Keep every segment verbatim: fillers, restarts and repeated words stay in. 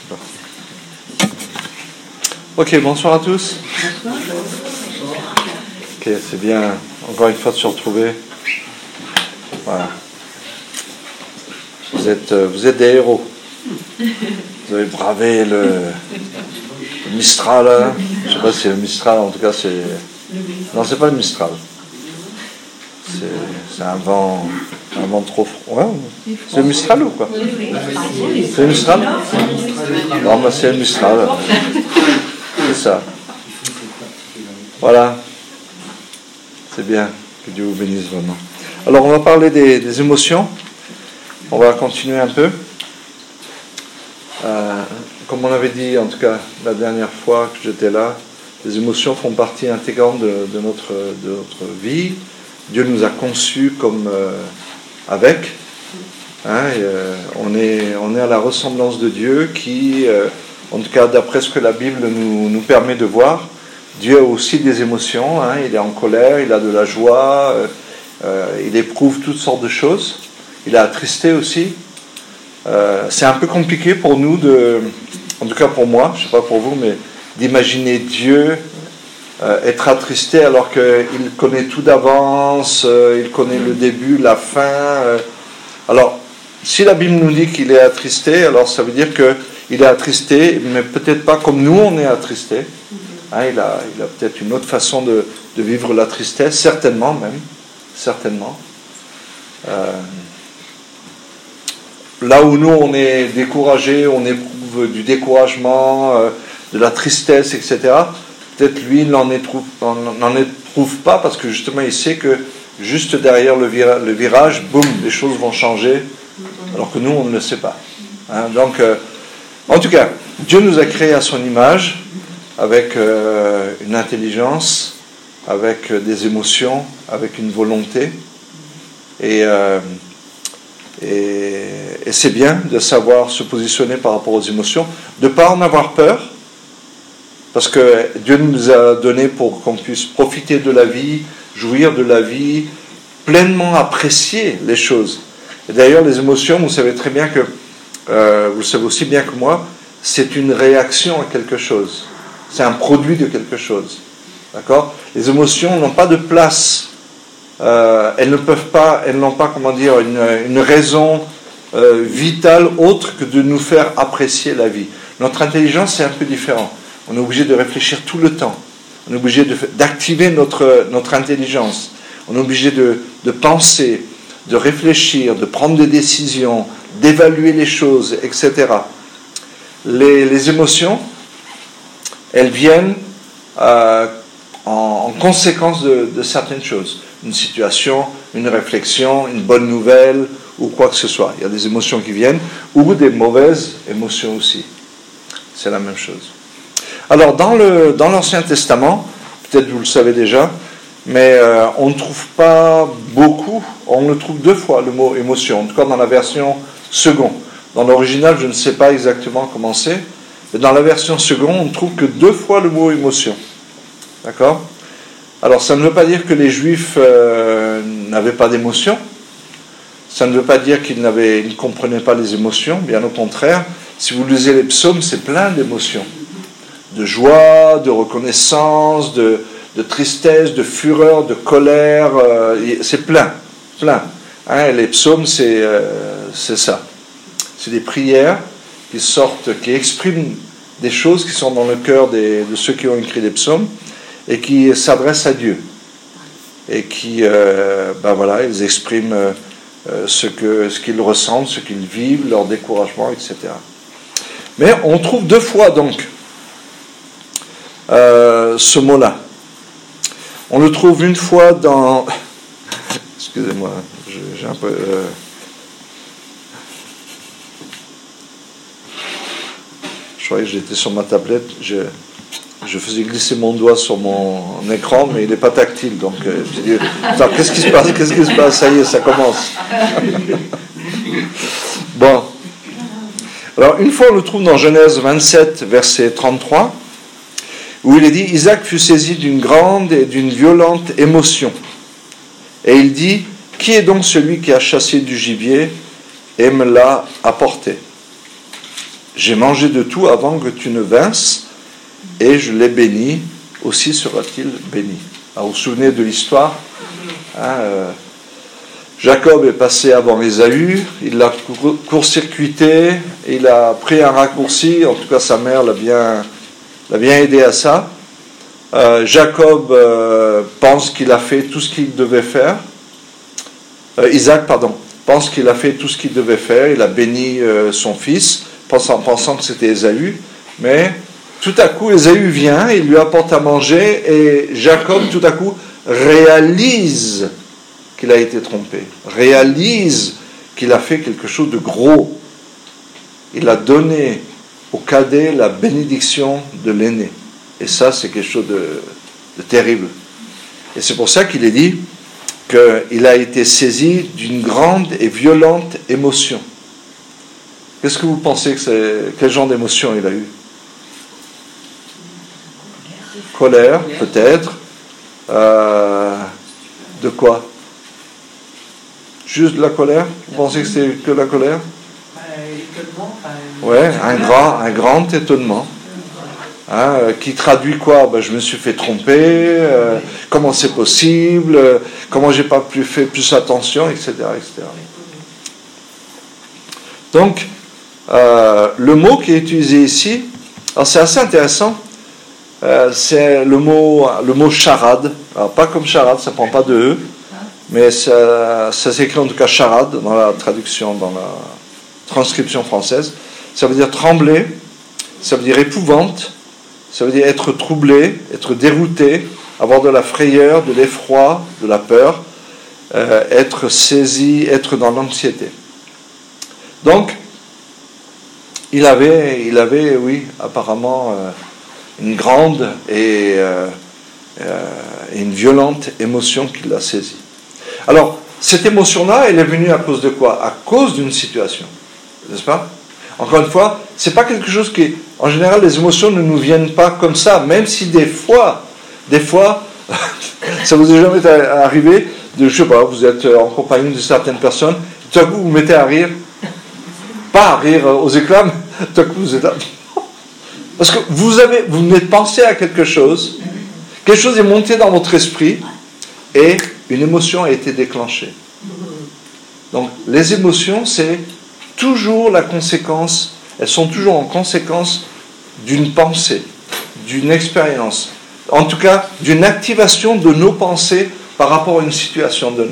Ok, bonsoir à tous. Ok, c'est bien, encore une fois, de se retrouver. Voilà. Vous êtes, vous êtes des héros. Vous avez bravé le, le Mistral. Hein. Je ne sais pas si c'est le Mistral, en tout cas, c'est... Non, c'est pas le Mistral. C'est, c'est un vent... Un vent trop froid. Ouais. C'est le Mistral ou quoi? C'est le Mistral? Non, mais c'est le Mistral. C'est ça. Voilà. C'est bien. Que Dieu vous bénisse vraiment. Alors, on va parler des, des émotions. On va continuer un peu. Euh, comme on avait dit, en tout cas, la dernière fois que j'étais là, les émotions font partie intégrante de, de, notre, de notre vie. Dieu nous a conçus comme... Euh, avec, hein, et, euh, on, est, on est à la ressemblance de Dieu qui, euh, en tout cas d'après ce que la Bible nous, nous permet de voir, Dieu a aussi des émotions, hein, il est en colère, il a de la joie, euh, euh, il éprouve toutes sortes de choses, il est attristé aussi. Euh, c'est un peu compliqué pour nous, de, en tout cas pour moi, je ne sais pas pour vous, mais d'imaginer Dieu Euh, être attristé alors qu'il connaît tout d'avance, euh, il connaît le début, la fin. Euh. Alors, si la Bible nous dit qu'il est attristé, alors ça veut dire qu'il est attristé, mais peut-être pas comme nous on est attristé. Hein, il a, il a peut-être une autre façon de, de vivre la tristesse, certainement même, certainement. Euh, là où nous on est découragé, on éprouve du découragement, euh, de la tristesse, et cetera, peut-être lui il n'en éprouve, n'en éprouve pas parce que justement il sait que juste derrière le, vira, le virage, boum, les choses vont changer, alors que nous on ne le sait pas. Hein, donc, euh, en tout cas, Dieu nous a créés à son image, avec euh, une intelligence, avec euh, des émotions, avec une volonté, et, euh, et, et c'est bien de savoir se positionner par rapport aux émotions, de ne pas en avoir peur. Parce que Dieu nous a donné pour qu'on puisse profiter de la vie, jouir de la vie, pleinement apprécier les choses. Et d'ailleurs, les émotions, vous savez très bien que, euh, vous le savez aussi bien que moi, c'est une réaction à quelque chose. C'est un produit de quelque chose. D'accord ? Les émotions n'ont pas de place. Euh, elles ne peuvent pas, elles n'ont pas, comment dire, une, une raison euh, vitale autre que de nous faire apprécier la vie. Notre intelligence, c'est un peu différent. On est obligé de réfléchir tout le temps. On est obligé de, d'activer notre, notre intelligence. On est obligé de, de penser, de réfléchir, de prendre des décisions, d'évaluer les choses, et cetera. Les, les émotions, elles viennent euh, en, en conséquence de, de certaines choses. Une situation, une réflexion, une bonne nouvelle, ou quoi que ce soit. Il y a des émotions qui viennent, ou des mauvaises émotions aussi. C'est la même chose. Alors, dans, le, dans l'Ancien Testament, peut-être vous le savez déjà, mais euh, on ne trouve pas beaucoup, on le trouve deux fois, le mot émotion, en tout cas dans la version seconde. Dans l'original, je ne sais pas exactement comment c'est, mais dans la version seconde, on ne trouve que deux fois le mot émotion. D'accord ? Alors, ça ne veut pas dire que les Juifs euh, n'avaient pas d'émotion, ça ne veut pas dire qu'ils, n'avaient, ils ne comprenaient pas les émotions, bien au contraire. Si vous lisez les psaumes, c'est plein d'émotions. De joie, de reconnaissance, de, de tristesse, de fureur, de colère, euh, c'est plein, plein. Hein, les psaumes, c'est, euh, c'est ça. C'est des prières qui sortent, qui expriment des choses qui sont dans le cœur des, de ceux qui ont écrit les psaumes et qui s'adressent à Dieu. Et qui, euh, ben voilà, ils expriment euh, ce, que, ce qu'ils ressentent, ce qu'ils vivent, leur découragement, et cetera. Mais on trouve deux fois donc Euh, ce mot-là. On le trouve une fois dans... Excusez-moi, j'ai un peu... Euh... Je croyais que j'étais sur ma tablette, je, je faisais glisser mon doigt sur mon écran, mais il n'est pas tactile, donc euh, j'ai dit, attends, qu'est-ce qui se passe, qu'est-ce qui se passe, ça y est, ça commence. Bon. Alors, une fois, on le trouve dans Genèse vingt-sept, verset trente-trois, où il est dit, Isaac fut saisi d'une grande et d'une violente émotion. Et il dit, qui est donc celui qui a chassé du gibier et me l'a apporté ? j'ai mangé de tout avant que tu ne vinsses, et je l'ai béni, aussi sera-t-il béni. Alors, vous vous souvenez de l'histoire, hein, euh, Jacob est passé avant Ésaü, il l'a court-circuité, il a pris un raccourci, en tout cas sa mère l'a bien, l'a bien aidé à ça. Euh, Jacob euh, pense qu'il a fait tout ce qu'il devait faire. Euh, Isaac, pardon, pense qu'il a fait tout ce qu'il devait faire, il a béni euh, son fils, pensant, pensant que c'était Ésaü, mais tout à coup Ésaü vient, il lui apporte à manger, et Jacob tout à coup réalise qu'il a été trompé, réalise qu'il a fait quelque chose de gros. Il a donné au cadet la bénédiction de l'aîné. Et ça, c'est quelque chose de, de terrible. Et c'est pour ça qu'il est dit qu'il a été saisi d'une grande et violente émotion. Qu'est-ce que vous pensez que c'est? Quel genre d'émotion il a eu? Colère, peut-être. Euh, de quoi? Juste de la colère? Vous pensez que c'est que la colère? Oui, un grand, un grand étonnement. Hein, qui traduit quoi? Ben, je me suis fait tromper, euh, comment c'est possible, euh, comment j'ai pas plus fait plus attention, et cetera, et cetera. Donc, euh, le mot qui est utilisé ici, alors c'est assez intéressant, euh, c'est le mot, le mot charade. Alors, pas comme charade, ça prend pas de E, mais ça, ça s'écrit en tout cas charade dans la traduction, dans la transcription française. Ça veut dire trembler, ça veut dire épouvante, ça veut dire être troublé, être dérouté, avoir de la frayeur, de l'effroi, de la peur, euh, être saisi, être dans l'anxiété. Donc, il avait, il avait, oui, apparemment, euh, une grande et, euh, euh, et une violente émotion qui l'a saisi. Alors, cette émotion-là, elle est venue à cause de quoi? À cause d'une situation, n'est-ce pas? Encore une fois, c'est pas quelque chose qui... En général, les émotions ne nous viennent pas comme ça, même si des fois, des fois, ça vous est jamais arrivé, de, je sais pas, vous êtes en compagnie de certaines personnes, tout à coup vous vous mettez à rire, pas à rire aux éclats, mais tout à coup vous êtes là. Parce que vous avez, vous venez de penser à quelque chose, quelque chose est monté dans votre esprit, et une émotion a été déclenchée. Donc, les émotions, c'est toujours la conséquence, elles sont toujours en conséquence d'une pensée, d'une expérience, en tout cas d'une activation de nos pensées par rapport à une situation donnée.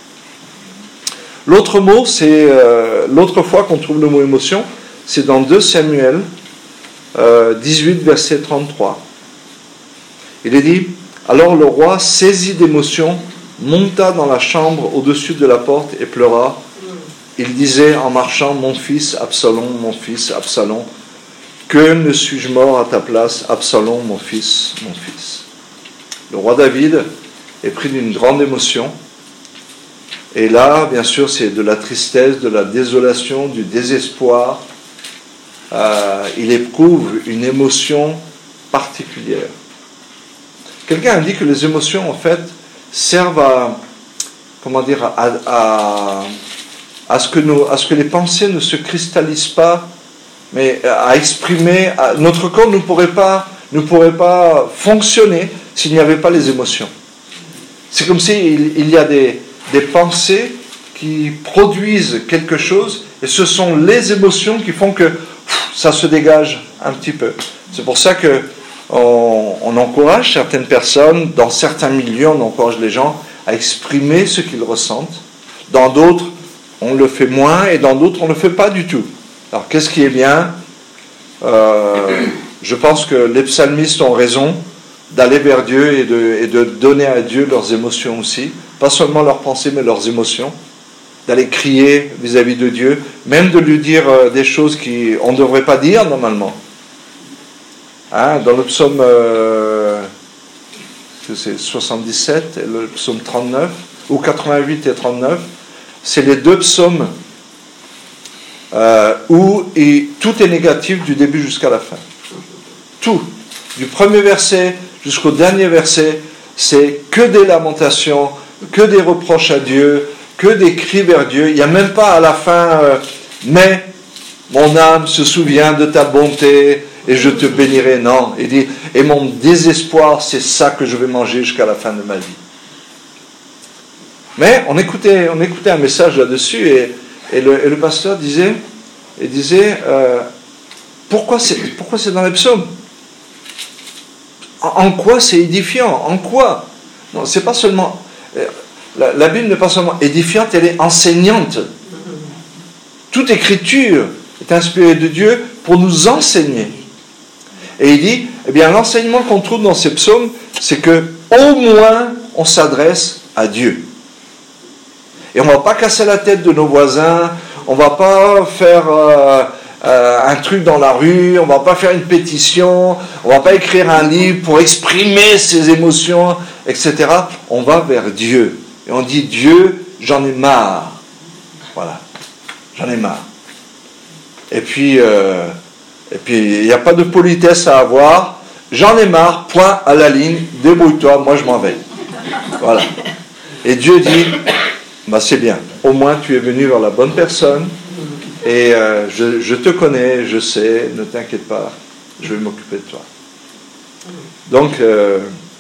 L'autre mot, c'est euh, l'autre fois qu'on trouve le mot émotion, c'est dans deux Samuel euh, dix-huit, verset trente-trois. Il est dit, alors le roi, saisi d'émotion, monta dans la chambre au-dessus de la porte et pleura. Il disait en marchant, mon fils Absalom, mon fils Absalom, que ne suis-je mort à ta place, Absalom, mon fils, mon fils. Le roi David est pris d'une grande émotion. Et là, bien sûr, c'est de la tristesse, de la désolation, du désespoir. Euh, il éprouve une émotion particulière. Quelqu'un a dit que les émotions, en fait, servent à, comment dire, à, à, à, ce que nos, à ce que les pensées ne se cristallisent pas, mais à exprimer. À, notre corps ne pourrait pas, ne pourrait pas fonctionner s'il n'y avait pas les émotions. C'est comme s'il il y a des, des pensées qui produisent quelque chose, et ce sont les émotions qui font que pff, ça se dégage un petit peu. C'est pour ça que On, on encourage certaines personnes, dans certains milieux, on encourage les gens à exprimer ce qu'ils ressentent. Dans d'autres, on le fait moins, et dans d'autres, on ne le fait pas du tout. Alors, qu'est-ce qui est bien? euh, Je pense que les psalmistes ont raison d'aller vers Dieu et de, et de donner à Dieu leurs émotions aussi. Pas seulement leurs pensées, mais leurs émotions. D'aller crier vis-à-vis de Dieu, même de lui dire des choses qu'on ne devrait pas dire normalement. Hein, dans le psaume euh, c'est soixante-dix-sept et le psaume trente-neuf, ou quatre-vingt-huit et trente-neuf, c'est les deux psaumes euh, où et, tout est négatif du début jusqu'à la fin. Tout, du premier verset jusqu'au dernier verset, c'est que des lamentations, que des reproches à Dieu, que des cris vers Dieu. Il n'y a même pas à la fin euh, mais, mon âme se souvient de ta bonté et je te bénirai. Non, il dit, et mon désespoir, c'est ça que je vais manger jusqu'à la fin de ma vie. Mais on écoutait, on écoutait un message là-dessus et, et, le, et le pasteur disait, il disait euh, pourquoi, c'est, pourquoi c'est dans les psaumes? en, en quoi c'est édifiant? En quoi? Non, c'est pas seulement... La, la Bible n'est pas seulement édifiante, elle est enseignante. Toute écriture est inspirée de Dieu pour nous enseigner. Et il dit, eh bien, l'enseignement qu'on trouve dans ces psaumes, c'est que au moins on s'adresse à Dieu. Et on ne va pas casser la tête de nos voisins, on ne va pas faire euh, euh, un truc dans la rue, on ne va pas faire une pétition, on ne va pas écrire un livre pour exprimer ses émotions, et cetera. On va vers Dieu. Et on dit, Dieu, j'en ai marre. Voilà. J'en ai marre. Et puis, euh, et puis, il n'y a pas de politesse à avoir. J'en ai marre, point à la ligne, débrouille-toi, moi je m'en vais. Voilà. Et Dieu dit, bah c'est bien, au moins tu es venu vers la bonne personne, et euh, je, je te connais, je sais, ne t'inquiète pas, je vais m'occuper de toi. Donc, euh,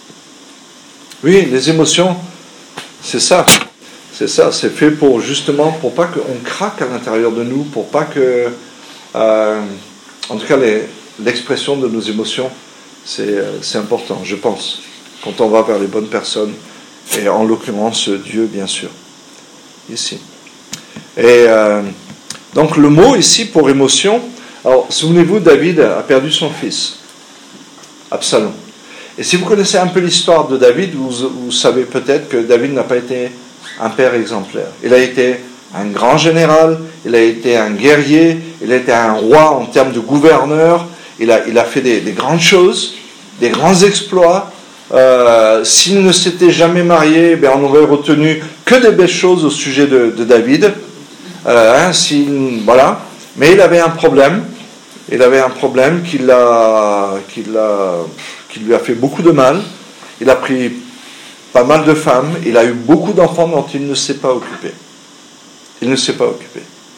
oui, les émotions, c'est ça. C'est ça, c'est fait pour justement, pour pas qu'on craque à l'intérieur de nous, pour pas que, euh, en tout cas, les, l'expression de nos émotions, c'est, c'est important, je pense, quand on va vers les bonnes personnes, et en l'occurrence Dieu, bien sûr, ici. Et euh, donc le mot ici pour émotion, alors souvenez-vous, David a perdu son fils, Absalom. Et si vous connaissez un peu l'histoire de David, vous, vous savez peut-être que David n'a pas été un père exemplaire. Il a été un grand général, il a été un guerrier, il a été un roi en termes de gouverneur, il a, il a fait des, des grandes choses, des grands exploits. Euh, s'il ne s'était jamais marié, ben on aurait retenu que des belles choses au sujet de, de David. Euh, hein, s'il, voilà. Mais il avait un problème. Il avait un problème qui, l'a, qui, l'a, qui lui a fait beaucoup de mal. Il a pris pas mal de femmes. Il a eu beaucoup d'enfants dont il ne s'est pas occupé. Il ne s'est pas occupé.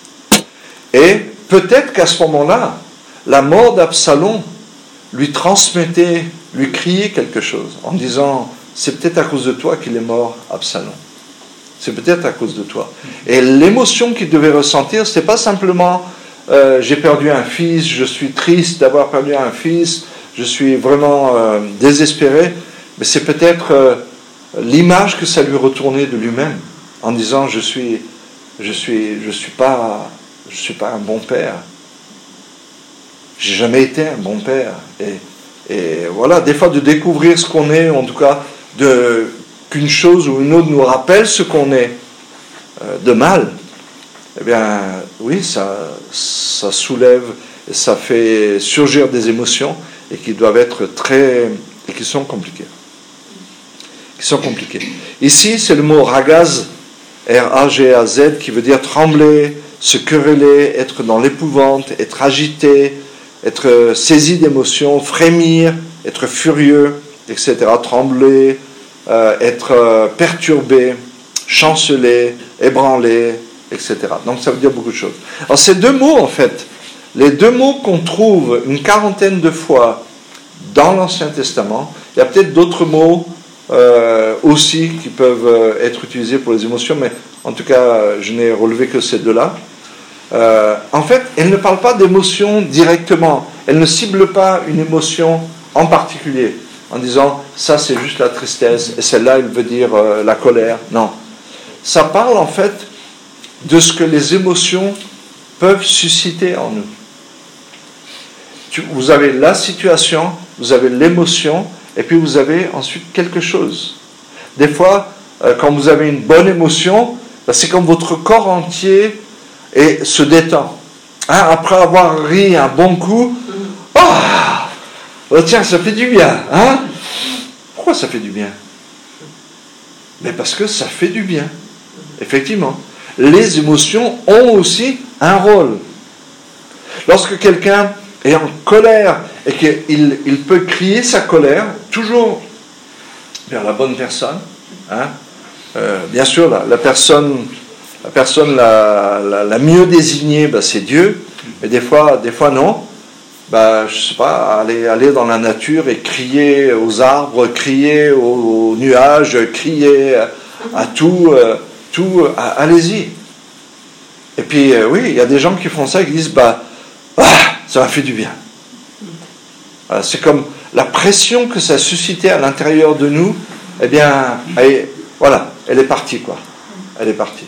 Et peut-être qu'à ce moment-là, la mort d'Absalom lui transmettait, lui criait quelque chose, en disant, c'est peut-être à cause de toi qu'il est mort, Absalom. C'est peut-être à cause de toi. Et l'émotion qu'il devait ressentir, ce n'est pas simplement, euh, j'ai perdu un fils, je suis triste d'avoir perdu un fils, je suis vraiment euh, désespéré, mais c'est peut-être euh, l'image que ça lui retournait de lui-même, en disant, je suis, je suis, je suis pas, je suis pas un bon père. J'ai jamais été un bon père. Et, et voilà, des fois de découvrir ce qu'on est, en tout cas, de, qu'une chose ou une autre nous rappelle ce qu'on est euh, de mal, eh bien, oui, ça, ça soulève, et ça fait surgir des émotions et qui doivent être très, et qui sont compliquées. Qui sont compliquées. Ici, c'est le mot ragaz, R A G A Z, qui veut dire trembler, se quereller, être dans l'épouvante, être agité, être saisi d'émotions, frémir, être furieux, et cetera, trembler, euh, être euh, perturbé, chanceler, ébranlé, et cetera. Donc ça veut dire beaucoup de choses. Alors ces deux mots, en fait, les deux mots qu'on trouve une quarantaine de fois dans l'Ancien Testament, il y a peut-être d'autres mots euh, aussi qui peuvent euh, être utilisés pour les émotions, mais en tout cas, je n'ai relevé que ces deux-là. Euh, en fait, elle ne parle pas d'émotion directement. Elle ne cible pas une émotion en particulier, en disant, ça c'est juste la tristesse, et celle-là, elle veut dire euh, la colère. Non. Ça parle en fait de ce que les émotions peuvent susciter en nous. Tu, vous avez la situation, vous avez l'émotion, et puis vous avez ensuite quelque chose. Des fois, euh, quand vous avez une bonne émotion, ben, c'est comme votre corps entier et se détend. Hein, après avoir ri un bon coup, oh, oh tiens, ça fait du bien. Hein? Pourquoi ça fait du bien? Mais parce que ça fait du bien. Effectivement. Les émotions ont aussi un rôle. Lorsque quelqu'un est en colère et qu'il il peut crier sa colère, toujours vers la bonne personne, hein, euh, bien sûr, la, la personne la personne la, la, la mieux désignée, ben, c'est Dieu, mais des fois, des fois non. Ben, je sais pas, aller, aller dans la nature et crier aux arbres, crier aux, aux nuages, crier à, à tout, euh, tout à, allez-y. Et puis, euh, oui, il y a des gens qui font ça et qui disent, bah, ah, ça m'a fait du bien. Voilà, c'est comme la pression que ça a suscité à l'intérieur de nous, eh bien, elle, voilà, elle est partie, quoi. Elle est partie.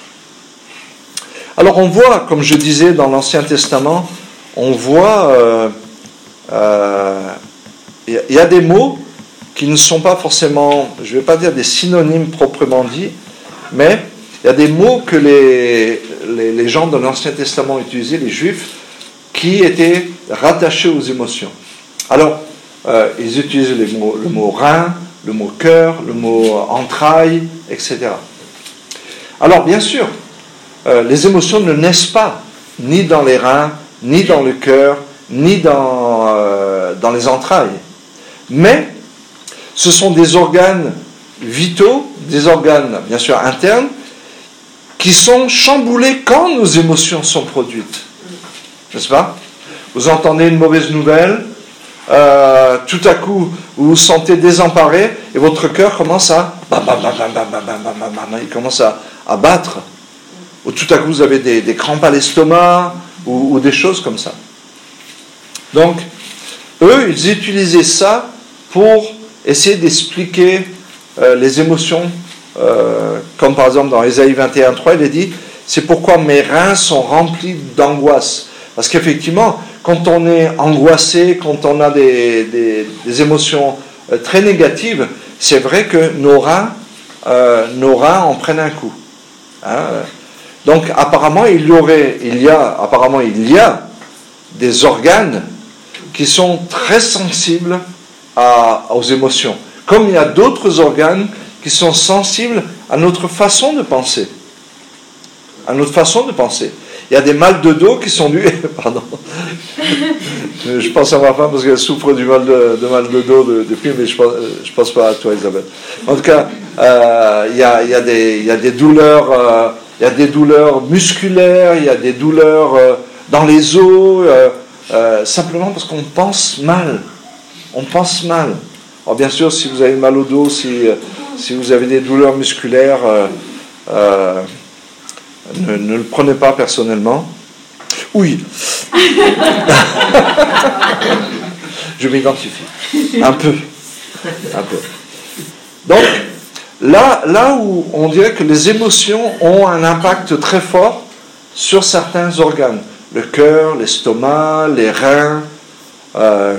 Alors, on voit, comme je disais dans l'Ancien Testament, on voit, euh, euh, y, y a des mots qui ne sont pas forcément, je ne vais pas dire des synonymes proprement dit, mais il y a des mots que les, les, les gens de l'Ancien Testament utilisaient, les Juifs, qui étaient rattachés aux émotions. Alors, euh, ils utilisaient les mots, le mot rein, le mot cœur, le mot entraille, et cetera. Alors, bien sûr, euh, les émotions ne naissent pas ni dans les reins, ni dans le cœur, ni dans, euh, dans les entrailles. Mais ce sont des organes vitaux, des organes, bien sûr, internes, qui sont chamboulés quand nos émotions sont produites. N'est-ce pas ? Vous entendez une mauvaise nouvelle, euh, tout à coup, vous vous sentez désemparé, et votre cœur commence à... il commence à, à battre. Ou tout à coup, vous avez des, des crampes à l'estomac, ou, ou des choses comme ça. Donc, eux, ils utilisaient ça pour essayer d'expliquer euh, les émotions, euh, comme par exemple dans Ésaïe vingt et un trois, il est dit, c'est pourquoi mes reins sont remplis d'angoisse. Parce qu'effectivement, quand on est angoissé, quand on a des, des, des émotions euh, très négatives, c'est vrai que nos reins, euh, nos reins en prennent un coup. Hein. Donc apparemment, il y aurait, il y a, apparemment, il y a des organes qui sont très sensibles à, aux émotions. Comme il y a d'autres organes qui sont sensibles à notre façon de penser. À notre façon de penser. Il y a des mal de dos qui sont dus... Pardon. Je pense à ma femme parce qu'elle souffre du mal de, de mal de dos de, depuis, mais je ne pense, je pense pas à toi, Isabelle. En tout cas, euh, il, y a, il, y a des, il y a des douleurs... Euh, il y a des douleurs musculaires, il y a des douleurs euh, dans les os, euh, euh, simplement parce qu'on pense mal. On pense mal. Alors bien sûr, si vous avez mal au dos, si, si vous avez des douleurs musculaires, euh, euh, ne, ne le prenez pas personnellement. Oui. Je m'identifie. Un peu. Un peu. Donc, Là, là où on dirait que les émotions ont un impact très fort sur certains organes. Le cœur, l'estomac, les reins, euh,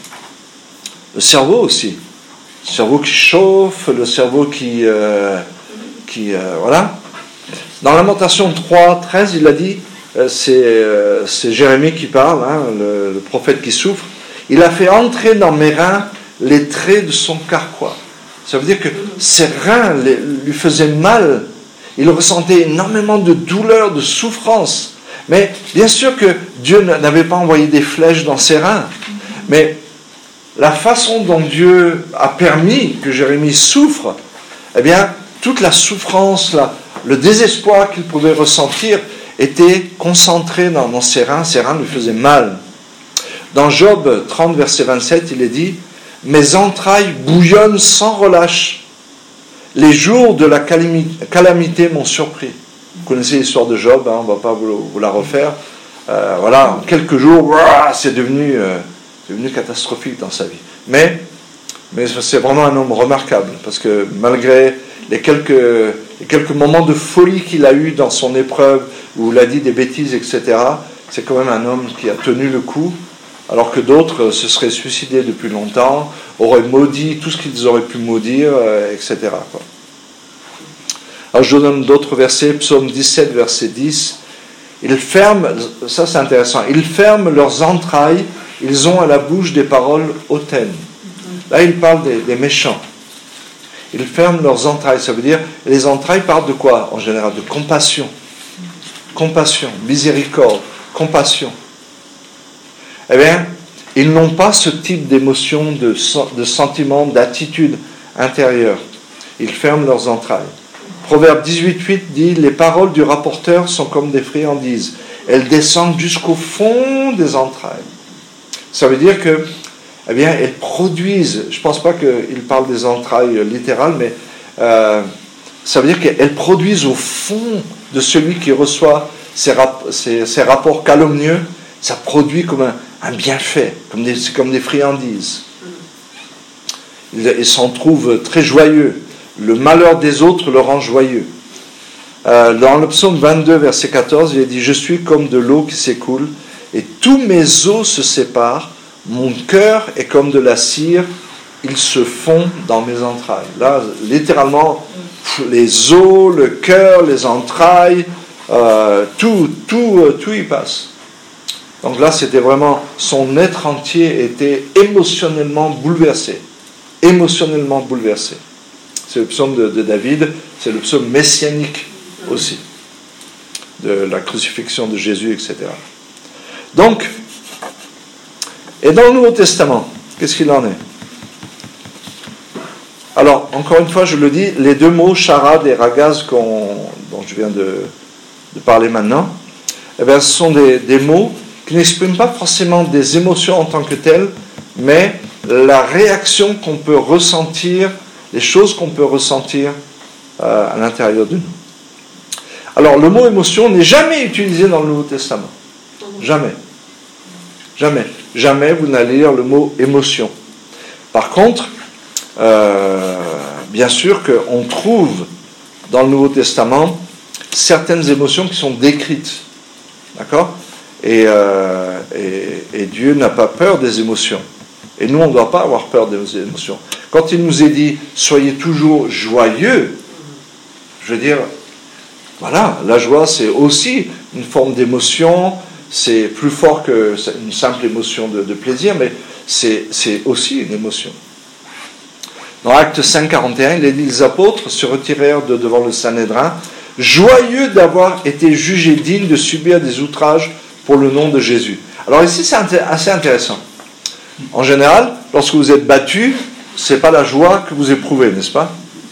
le cerveau aussi. Le cerveau qui chauffe, le cerveau qui... Euh, qui euh, voilà. Dans Lamentation trois, treize, il a dit, euh, c'est, euh, c'est Jérémie qui parle, hein, le, le prophète qui souffre, il a fait entrer dans mes reins les traits de son carquois. Ça veut dire que ses reins lui faisaient mal. Il ressentait énormément de douleur, de souffrance. Mais bien sûr que Dieu n'avait pas envoyé des flèches dans ses reins. Mais la façon dont Dieu a permis que Jérémie souffre, eh bien, toute la souffrance, la, le désespoir qu'il pouvait ressentir était concentré dans, dans ses reins. Ses reins lui faisaient mal. Dans Job trente, verset vingt-sept, il est dit « Mes entrailles bouillonnent sans relâche. Les jours de la calamité m'ont surpris. » Vous connaissez l'histoire de Job, hein, on ne va pas vous, vous la refaire. Euh, voilà, en quelques jours, ouah, c'est devenu, euh, devenu catastrophique dans sa vie. Mais, mais c'est vraiment un homme remarquable, parce que malgré les quelques, les quelques moments de folie qu'il a eu dans son épreuve, où il a dit des bêtises, et cetera, c'est quand même un homme qui a tenu le coup, alors que d'autres se seraient suicidés depuis longtemps, auraient maudit tout ce qu'ils auraient pu maudire, et cetera, quoi. Alors je donne d'autres versets, Psaume dix-sept, verset dix. Ils ferment, ça c'est intéressant, ils ferment leurs entrailles, ils ont à la bouche des paroles hautaines. Là il parle des, des méchants. Ils ferment leurs entrailles, ça veut dire, les entrailles parlent de quoi en général? De compassion. Compassion, miséricorde, compassion. Eh bien, ils n'ont pas ce type d'émotion, de, de sentiment, d'attitude intérieure. Ils ferment leurs entrailles. Proverbe dix-huit huit dit « Les paroles du rapporteur sont comme des friandises. Elles descendent jusqu'au fond des entrailles. » Ça veut dire que, eh bien, elles produisent, je ne pense pas qu'il parle des entrailles littérales, mais euh, ça veut dire qu'elles produisent au fond de celui qui reçoit ces, rap- ces, ces rapports calomnieux, ça produit comme un, un bienfait, comme des, comme des friandises. Ils, ils s'en trouvent très joyeux. Le malheur des autres le rend joyeux. Euh, dans le psaume vingt-deux, verset quatorze, il est dit « Je suis comme de l'eau qui s'écoule, et tous mes os se séparent, mon cœur est comme de la cire, il se fond dans mes entrailles. » Là, littéralement, les os, le cœur, les entrailles, euh, tout, tout, euh, tout y passe. Donc là, c'était vraiment, son être entier était émotionnellement bouleversé. Émotionnellement bouleversé. C'est le psaume de, de David, c'est le psaume messianique aussi, de la crucifixion de Jésus, et cetera. Donc, et dans le Nouveau Testament, qu'est-ce qu'il en est? Alors, encore une fois, je le dis, les deux mots, charade et ragaz, qu'on, dont je viens de, de parler maintenant, eh bien, ce sont des, des mots qui n'expriment pas forcément des émotions en tant que telles, mais la réaction qu'on peut ressentir, les choses qu'on peut ressentir euh, à l'intérieur de nous. Alors, le mot émotion n'est jamais utilisé dans le Nouveau Testament. Jamais. Jamais. Jamais vous n'allez lire le mot émotion. Par contre, euh, bien sûr qu'on trouve dans le Nouveau Testament certaines émotions qui sont décrites. D'accord ? et, euh, et, et Dieu n'a pas peur des émotions. Et nous, on ne doit pas avoir peur des émotions. Quand il nous est dit « soyez toujours joyeux », je veux dire, voilà, la joie, c'est aussi une forme d'émotion, c'est plus fort qu'une simple émotion de, de plaisir, mais c'est, c'est aussi une émotion. Dans Actes cinq, quarante et un, il est dit « Les apôtres se retirèrent de devant le Sanhédrin, joyeux d'avoir été jugés dignes de subir des outrages pour le nom de Jésus. » Alors ici, c'est assez intéressant. En général, lorsque vous êtes battu, c'est pas la joie que vous éprouvez, n'est-ce pas?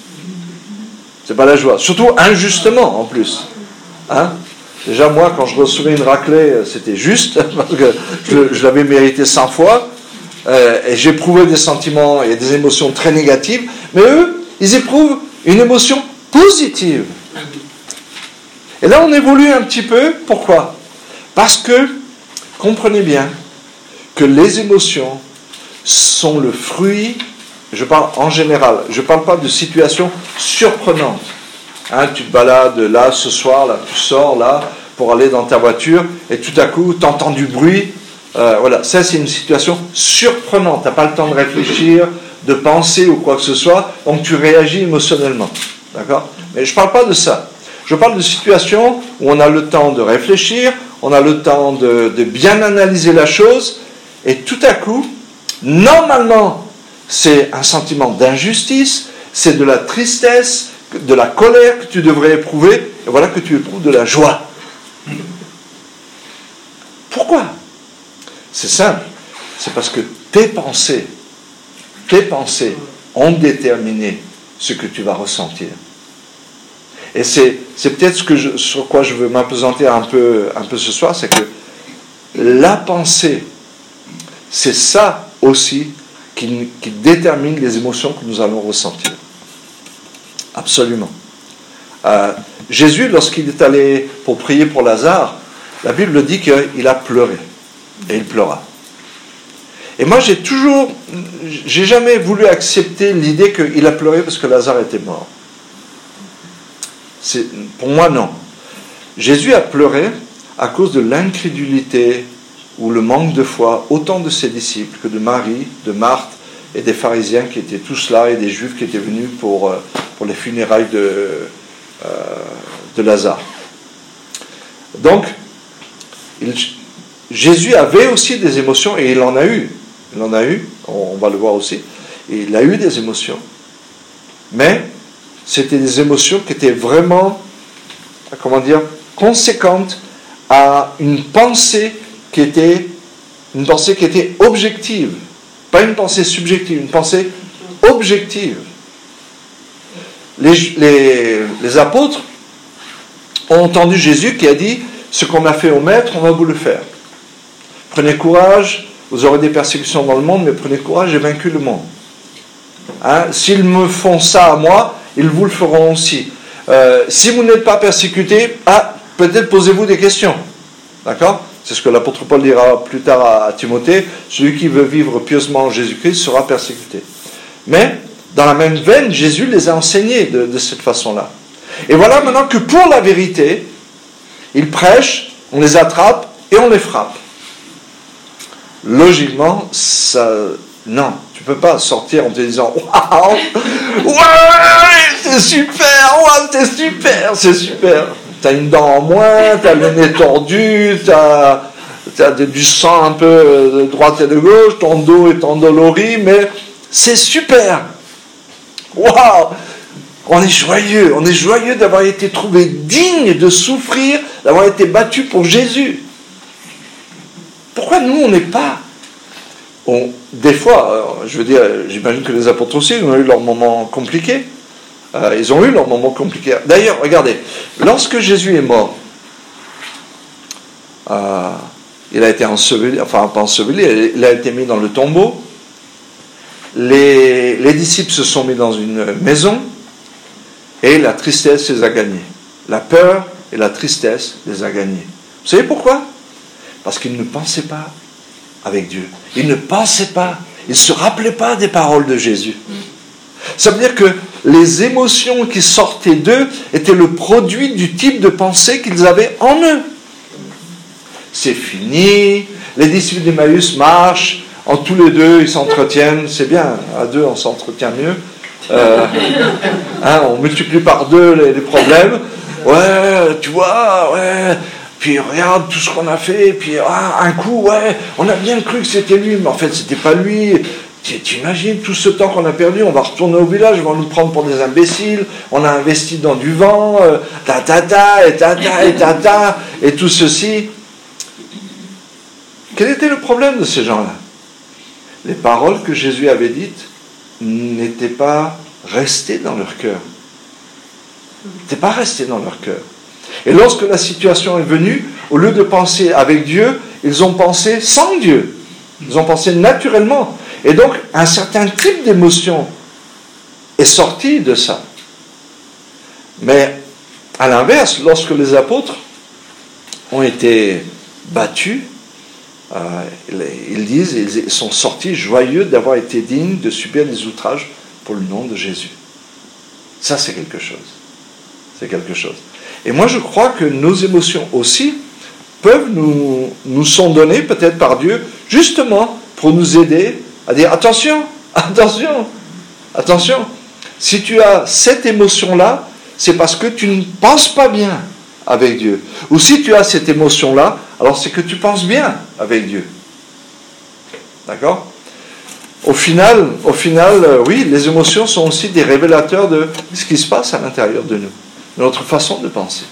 C'est pas la joie. Surtout injustement, en plus. Hein? Déjà, moi, quand je recevais une raclée, c'était juste, parce que je, je l'avais mérité cent fois, euh, et j'éprouvais des sentiments et des émotions très négatives, mais eux, ils éprouvent une émotion positive. Et là, on évolue un petit peu. Pourquoi? Parce que, comprenez bien, que les émotions sont le fruit, je parle en général, je ne parle pas de situations surprenantes. Hein, tu te balades là ce soir, là, tu sors là pour aller dans ta voiture et tout à coup tu entends du bruit. Euh, voilà, ça c'est une situation surprenante. Tu n'as pas le temps de réfléchir, de penser ou quoi que ce soit, donc tu réagis émotionnellement. D'accord ? Mais je ne parle pas de ça. Je parle de situations où on a le temps de réfléchir, on a le temps de, de bien analyser la chose, et tout à coup, normalement, c'est un sentiment d'injustice, c'est de la tristesse, de la colère que tu devrais éprouver, et voilà que tu éprouves de la joie. Pourquoi? C'est simple, c'est parce que tes pensées, tes pensées ont déterminé ce que tu vas ressentir. Et c'est, c'est peut-être ce que je, sur quoi je veux m'appesantir un peu, un peu ce soir, c'est que la pensée, c'est ça aussi qui, qui détermine les émotions que nous allons ressentir. Absolument. Euh, Jésus, lorsqu'il est allé pour prier pour Lazare, la Bible dit qu'il a pleuré. Et il pleura. Et moi, j'ai toujours, j'ai jamais voulu accepter l'idée qu'il a pleuré parce que Lazare était mort. C'est, pour moi, non. Jésus a pleuré à cause de l'incrédulité ou le manque de foi, autant de ses disciples que de Marie, de Marthe et des pharisiens qui étaient tous là et des juifs qui étaient venus pour, pour les funérailles de, euh, de Lazare. Donc, il, Jésus avait aussi des émotions et il en a eu. Il en a eu, on, on va le voir aussi. Et il a eu des émotions. Mais c'était des émotions qui étaient vraiment, comment dire, conséquentes à une pensée qui était une pensée qui était objective, pas une pensée subjective, une pensée objective. les, les, les apôtres ont entendu Jésus qui a dit « Ce qu'on a fait au maître, on va vous le faire. Prenez courage, vous aurez des persécutions dans le monde, mais prenez courage, j'ai vaincu le monde. Hein? S'ils me font ça à moi, ils vous le feront aussi. Euh, si vous n'êtes pas persécutés, ah, peut-être posez-vous des questions. » D'accord ? C'est ce que l'apôtre Paul dira plus tard à, à Timothée. Celui qui veut vivre pieusement en Jésus-Christ sera persécuté. Mais, dans la même veine, Jésus les a enseignés de, de cette façon-là. Et voilà maintenant que pour la vérité, ils prêchent, on les attrape et on les frappe. Logiquement, ça, non, tu ne peux pas sortir en te disant « Waouh, ouais, c'est super, ouais, c'est super, c'est super ». Tu as une dent en moins, tu as le nez tordu, tu as, as du sang un peu de droite et de gauche, ton dos est endolori, mais c'est super. Waouh! On est joyeux, on est joyeux d'avoir été trouvé digne de souffrir, d'avoir été battu pour Jésus. Pourquoi nous, on n'est pas on, Des fois, je veux dire, j'imagine que les apôtres aussi ont eu leurs moments compliqués. Euh, ils ont eu leurs moments compliqués. D'ailleurs, regardez, lorsque Jésus est mort, euh, il a été enseveli, enfin pas enseveli, il a été mis dans le tombeau. Les, les disciples se sont mis dans une maison et la tristesse les a gagnés. La peur et la tristesse les a gagnés. Vous savez pourquoi ? Parce qu'ils ne pensaient pas avec Dieu. Ils ne pensaient pas, ils ne se rappelaient pas des paroles de Jésus. Ça veut dire que les émotions qui sortaient d'eux étaient le produit du type de pensée qu'ils avaient en eux. C'est fini, les disciples d'Emmaüs marchent, en tous les deux ils s'entretiennent, c'est bien, à deux on s'entretient mieux, euh, hein, on multiplie par deux les, les problèmes, ouais, tu vois, ouais, puis regarde tout ce qu'on a fait, puis ah, un coup, ouais, on a bien cru que c'était lui, mais en fait c'était pas lui. T'imagines tout ce temps qu'on a perdu, on va retourner au village, on va nous prendre pour des imbéciles, on a investi dans du vent, euh, ta ta ta, et ta ta, et ta ta, et tout ceci. Quel était le problème de ces gens-là ? Les paroles que Jésus avait dites n'étaient pas restées dans leur cœur. N'étaient pas restées dans leur cœur. Et lorsque la situation est venue, au lieu de penser avec Dieu, ils ont pensé sans Dieu. Ils ont pensé naturellement. Et donc, un certain type d'émotion est sorti de ça. Mais, à l'inverse, lorsque les apôtres ont été battus, euh, ils disent, ils sont sortis joyeux d'avoir été dignes de subir les outrages pour le nom de Jésus. Ça, c'est quelque chose. C'est quelque chose. Et moi, je crois que nos émotions aussi peuvent nous, nous sont données, peut-être par Dieu, justement pour nous aider à dire attention, attention, attention. Si tu as cette émotion-là, c'est parce que tu ne penses pas bien avec Dieu. Ou si tu as cette émotion-là, alors c'est que tu penses bien avec Dieu. D'accord ? Au final, au final, euh, oui, les émotions sont aussi des révélateurs de ce qui se passe à l'intérieur de nous, de notre façon de penser.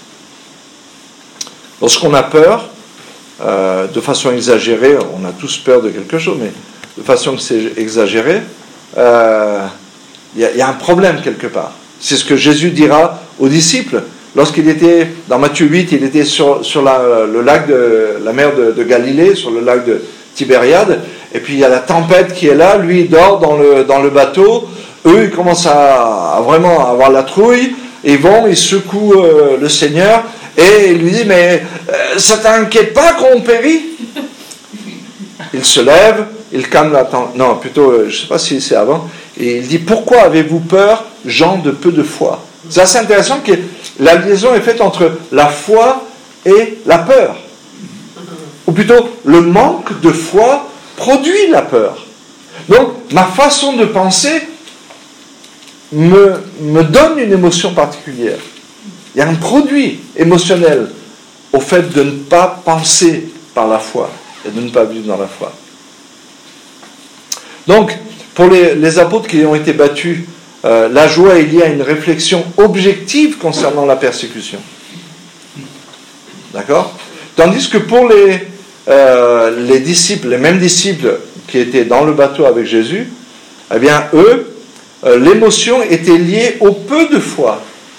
Lorsqu'on a peur, euh, de façon exagérée, on a tous peur de quelque chose, mais de façon exagérée, euh, il y, y a un problème quelque part. C'est ce que Jésus dira aux disciples. Lorsqu'il était, dans Matthieu huit, il était sur, sur la, le lac de la mer de, de Galilée, sur le lac de Tibériade, et puis il y a la tempête qui est là, lui il dort dans le, dans le bateau, eux ils commencent à, à vraiment avoir la trouille, ils vont, ils secouent euh, le Seigneur, et il lui dit, mais euh, ça t'inquiète pas qu'on périt ? Il se lève, il calme la tempête, non plutôt, je ne sais pas si c'est avant, et il dit, pourquoi avez-vous peur, gens de peu de foi ? C'est assez intéressant que la liaison est faite entre la foi et la peur. Ou plutôt, le manque de foi produit la peur. Donc, ma façon de penser me, me donne une émotion particulière. Il y a un produit émotionnel au fait de ne pas penser par la foi et de ne pas vivre dans la foi. Donc, pour les, les apôtres qui ont été battus, euh, la joie est liée à une réflexion objective concernant la persécution. D'accord ? Tandis que pour les, euh, les disciples, les mêmes disciples qui étaient dans le bateau avec Jésus, eh bien, eux, euh, l'émotion était liée au peu de foi,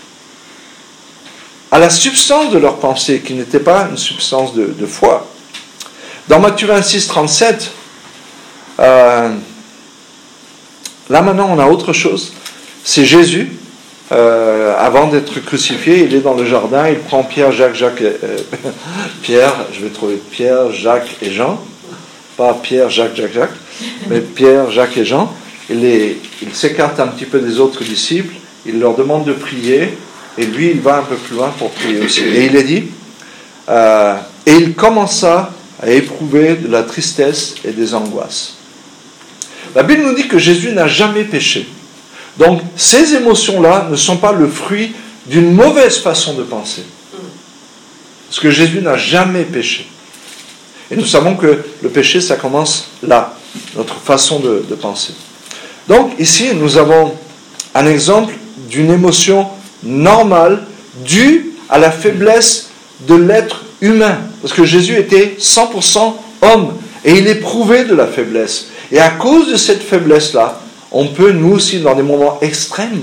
à la substance de leur pensée, qui n'était pas une substance de, de foi. Dans Matthieu vingt-six, trente-sept, euh, là maintenant on a autre chose. C'est Jésus, euh, avant d'être crucifié, il est dans le jardin, il prend Pierre, Jacques, Jacques, et, euh, Pierre, je vais trouver Pierre, Jacques et Jean, pas Pierre, Jacques, Jacques, Jacques, mais Pierre, Jacques et Jean. Il, les, il s'écarte un petit peu des autres disciples, il leur demande de prier, et lui il va un peu plus loin pour prier aussi. Et il est dit, euh, et il commença à éprouver de la tristesse et des angoisses. La Bible nous dit que Jésus n'a jamais péché. Donc, ces émotions-là ne sont pas le fruit d'une mauvaise façon de penser. Parce que Jésus n'a jamais péché. Et nous savons que le péché, ça commence là, notre façon de, de penser. Donc, ici, nous avons un exemple d'une émotion normale due à la faiblesse de l'être humain. Parce que Jésus était cent pour cent homme. Et il éprouvait de la faiblesse. Et à cause de cette faiblesse-là, on peut, nous aussi, dans des moments extrêmes,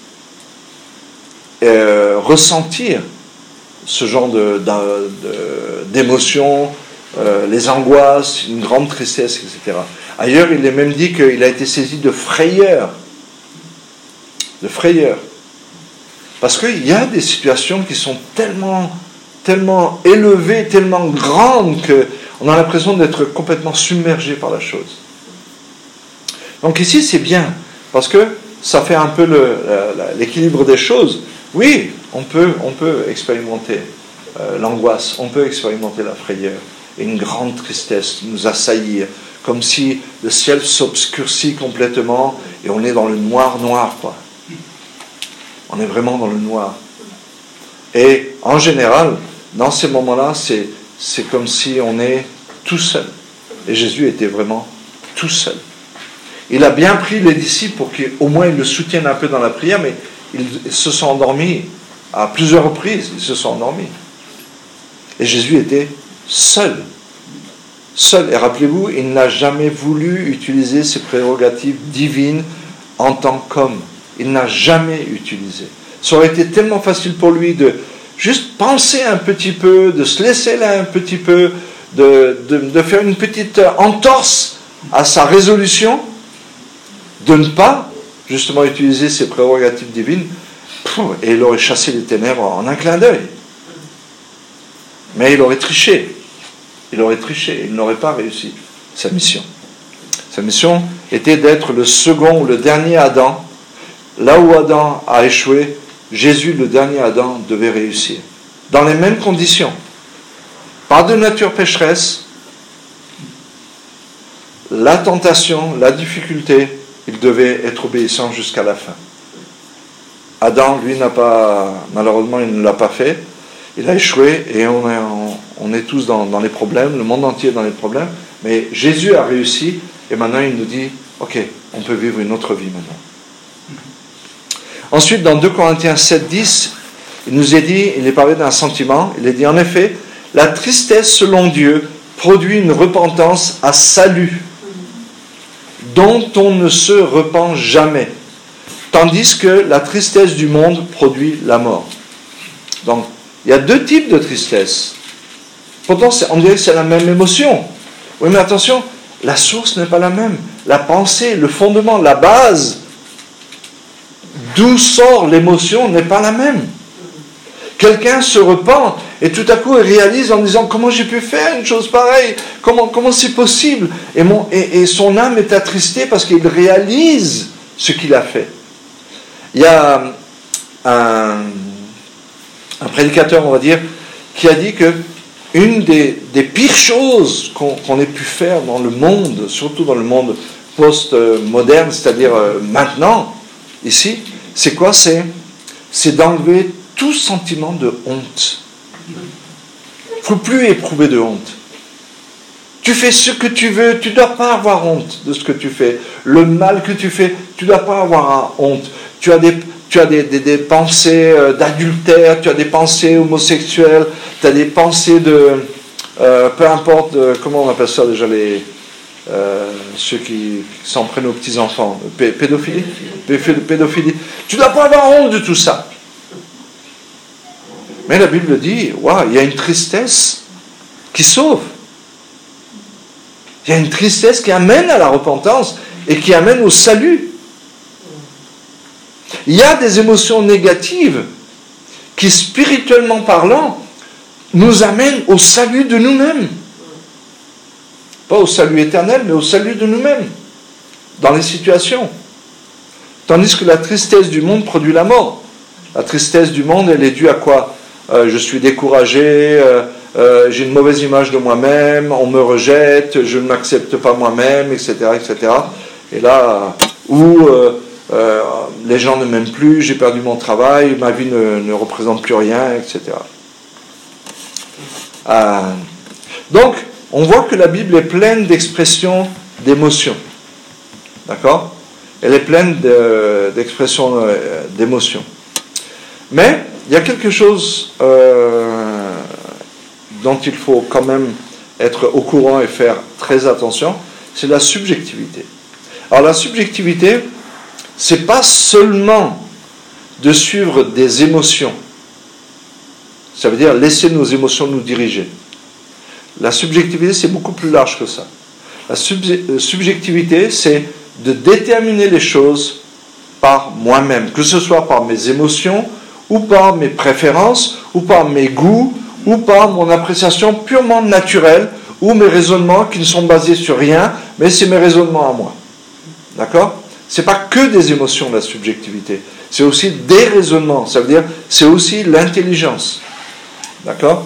euh, ressentir ce genre de, de, de, d'émotions, euh, les angoisses, une grande tristesse, et cetera. Ailleurs, il est même dit qu'il a été saisi de frayeur. De frayeur. Parce qu'il y a des situations qui sont tellement, tellement élevées, tellement grandes, qu'on a l'impression d'être complètement submergé par la chose. Donc ici, c'est bien, parce que ça fait un peu le, l'équilibre des choses. Oui, on peut, on peut expérimenter euh, l'angoisse, on peut expérimenter la frayeur, et une grande tristesse nous assaillir, comme si le ciel s'obscurcit complètement, et on est dans le noir noir, quoi. On est vraiment dans le noir. Et en général, dans ces moments-là, c'est, c'est comme si on est tout seul. Et Jésus était vraiment tout seul. Il a bien pris les disciples pour qu'au moins ils le soutiennent un peu dans la prière, mais ils se sont endormis à plusieurs reprises, ils se sont endormis. Et Jésus était seul. Seul. Et rappelez-vous, il n'a jamais voulu utiliser ses prérogatives divines en tant qu'homme. Il n'a jamais utilisé. Ça aurait été tellement facile pour lui de juste penser un petit peu, de se laisser là un petit peu, de, de, de faire une petite entorse à sa résolution, de ne pas justement utiliser ses prérogatives divines, et il aurait chassé les ténèbres en un clin d'œil. Mais il aurait triché. Il aurait triché. Il n'aurait pas réussi sa mission. Sa mission était d'être le second ou le dernier Adam. Là où Adam a échoué, Jésus, le dernier Adam, devait réussir. Dans les mêmes conditions. Pas de nature pécheresse. La tentation, la difficulté, il devait être obéissant jusqu'à la fin. Adam, lui, n'a pas, malheureusement, il ne l'a pas fait. Il a échoué et on est, on, on est tous dans, dans les problèmes, le monde entier est dans les problèmes. Mais Jésus a réussi et maintenant il nous dit, ok, on peut vivre une autre vie maintenant. Ensuite, dans deux Corinthiens sept, dix, il nous est dit, il est parlé d'un sentiment, il est dit, en effet, la tristesse selon Dieu produit une repentance à salut, dont on ne se repent jamais, tandis que la tristesse du monde produit la mort. Donc, il y a deux types de tristesse. Pourtant, c'est, on dirait que c'est la même émotion. Oui, mais attention, la source n'est pas la même. La pensée, le fondement, la base, d'où sort l'émotion, n'est pas la même. Quelqu'un se repent et tout à coup il réalise en disant, comment j'ai pu faire une chose pareille, comment, comment c'est possible, et, mon, et, et son âme est attristée parce qu'il réalise ce qu'il a fait. Il y a un, un prédicateur, on va dire, qui a dit que une des, des pires choses qu'on, qu'on ait pu faire dans le monde, surtout dans le monde post-moderne, c'est-à-dire euh, maintenant, ici, c'est quoi? C'est, c'est d'enlever tout sentiment de honte. Il ne faut plus éprouver de honte. Tu fais ce que tu veux, tu ne dois pas avoir honte de ce que tu fais. Le mal que tu fais, tu ne dois pas avoir honte. Tu as des, tu as des, des, des pensées d'adultère, tu as des pensées homosexuelles, tu as des pensées de... Euh, peu importe, euh, comment on appelle ça déjà, les, euh, ceux qui s'en prennent aux petits-enfants. P- pédophilie Pédophilie. Tu ne dois pas avoir honte de tout ça. Mais la Bible dit, waouh, il y a une tristesse qui sauve. Il y a une tristesse qui amène à la repentance et qui amène au salut. Il y a des émotions négatives qui, spirituellement parlant, nous amènent au salut de nous-mêmes. Pas au salut éternel, mais au salut de nous-mêmes, dans les situations. Tandis que la tristesse du monde produit la mort. La tristesse du monde, elle est due à quoi ? euh, Je suis découragé, euh, euh, j'ai une mauvaise image de moi-même, on me rejette, je ne m'accepte pas moi-même, et cetera, et cetera. Et là, où euh, euh, les gens ne m'aiment plus, j'ai perdu mon travail, ma vie ne, ne représente plus rien, et cetera. Euh, donc, on voit que la Bible est pleine d'expressions d'émotions. D'accord ? Elle est pleine de, d'expressions euh, d'émotions. Mais il y a quelque chose euh, dont il faut quand même être au courant et faire très attention, c'est la subjectivité. Alors la subjectivité, c'est pas seulement de suivre des émotions. Ça veut dire laisser nos émotions nous diriger. La subjectivité, c'est beaucoup plus large que ça. La sub- subjectivité, c'est de déterminer les choses par moi-même, que ce soit par mes émotions, ou par mes préférences, ou par mes goûts, ou par mon appréciation purement naturelle, ou mes raisonnements qui ne sont basés sur rien, mais c'est mes raisonnements à moi. D'accord ? C'est pas que des émotions, la subjectivité. C'est aussi des raisonnements. Ça veut dire, c'est aussi l'intelligence. D'accord ?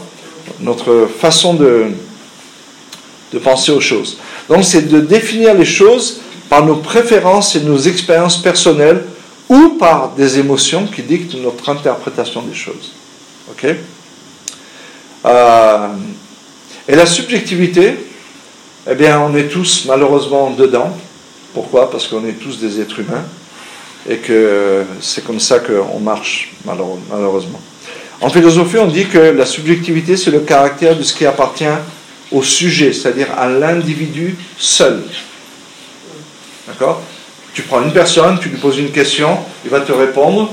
Notre façon de, de penser aux choses. Donc, c'est de définir les choses par nos préférences et nos expériences personnelles ou par des émotions qui dictent notre interprétation des choses. Ok ? euh, Et la subjectivité, eh bien, on est tous malheureusement dedans. Pourquoi ? Parce qu'on est tous des êtres humains et que c'est comme ça qu'on marche, malheureusement. En philosophie, on dit que la subjectivité, c'est le caractère de ce qui appartient au sujet, c'est-à-dire à l'individu seul. D'accord ? Tu prends une personne, tu lui poses une question, il va te répondre,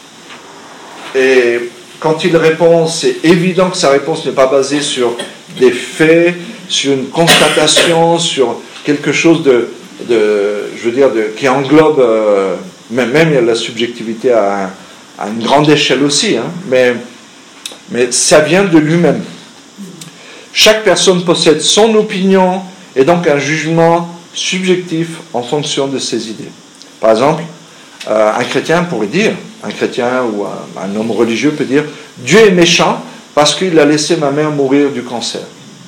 et quand il répond, c'est évident que sa réponse n'est pas basée sur des faits, sur une constatation, sur quelque chose de, de je veux dire, de, qui englobe, euh, même, même il y a de la subjectivité à, à une grande échelle aussi, hein, mais, mais ça vient de lui-même. Chaque personne possède son opinion et donc un jugement subjectif en fonction de ses idées. Par exemple, euh, un chrétien pourrait dire, un chrétien ou un, un homme religieux peut dire « Dieu est méchant parce qu'il a laissé ma mère mourir du cancer. »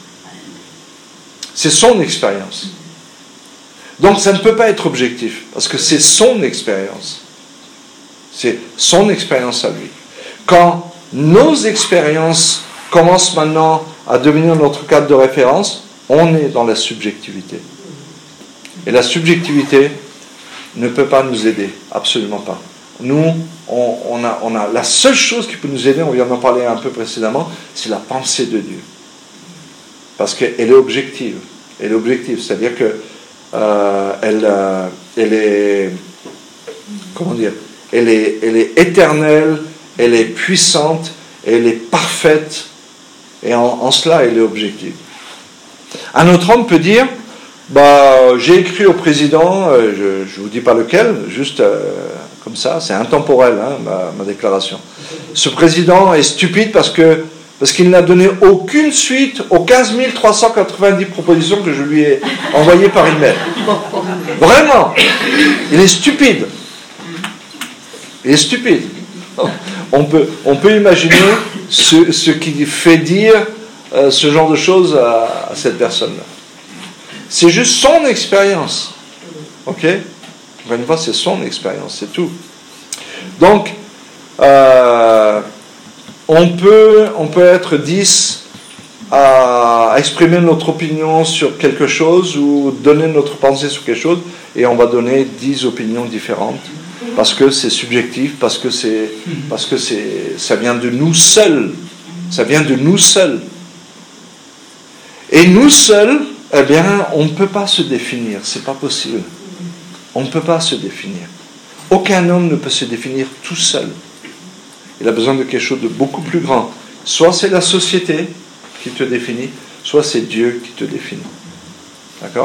C'est son expérience. Donc ça ne peut pas être objectif, parce que c'est son expérience. C'est son expérience à lui. Quand nos expériences commencent maintenant à devenir notre cadre de référence, on est dans la subjectivité. Et la subjectivité ne peut pas nous aider, absolument pas. Nous, on, on, a, on a la seule chose qui peut nous aider, on vient d'en parler un peu précédemment, c'est la pensée de Dieu. Parce qu'elle est objective. Elle est objective, c'est-à-dire que euh, elle, euh, elle est, comment dire, elle est, elle est éternelle, elle est puissante, elle est parfaite, et en, en cela, elle est objective. Un autre homme peut dire, bah, j'ai écrit au président, euh, je ne vous dis pas lequel, juste euh, comme ça, c'est intemporel, hein, ma, ma déclaration. Ce président est stupide parce que parce qu'il n'a donné aucune suite aux quinze mille trois cent quatre-vingt-dix propositions que je lui ai envoyées par email. Vraiment, il est stupide. Il est stupide. On peut, on peut imaginer ce, ce qui fait dire euh, ce genre de choses à, à cette personne-là. C'est juste son expérience. Ok ? Encore une fois, c'est son expérience, c'est tout. Donc, euh, on peut, on peut être dix à exprimer notre opinion sur quelque chose ou donner notre pensée sur quelque chose, et on va donner dix opinions différentes parce que c'est subjectif, parce que c'est, parce que c'est, ça vient de nous seuls. Ça vient de nous seuls. Et nous seuls, eh bien, on ne peut pas se définir, c'est pas possible. On ne peut pas se définir. Aucun homme ne peut se définir tout seul. Il a besoin de quelque chose de beaucoup plus grand. Soit c'est la société qui te définit, soit c'est Dieu qui te définit. D'accord ?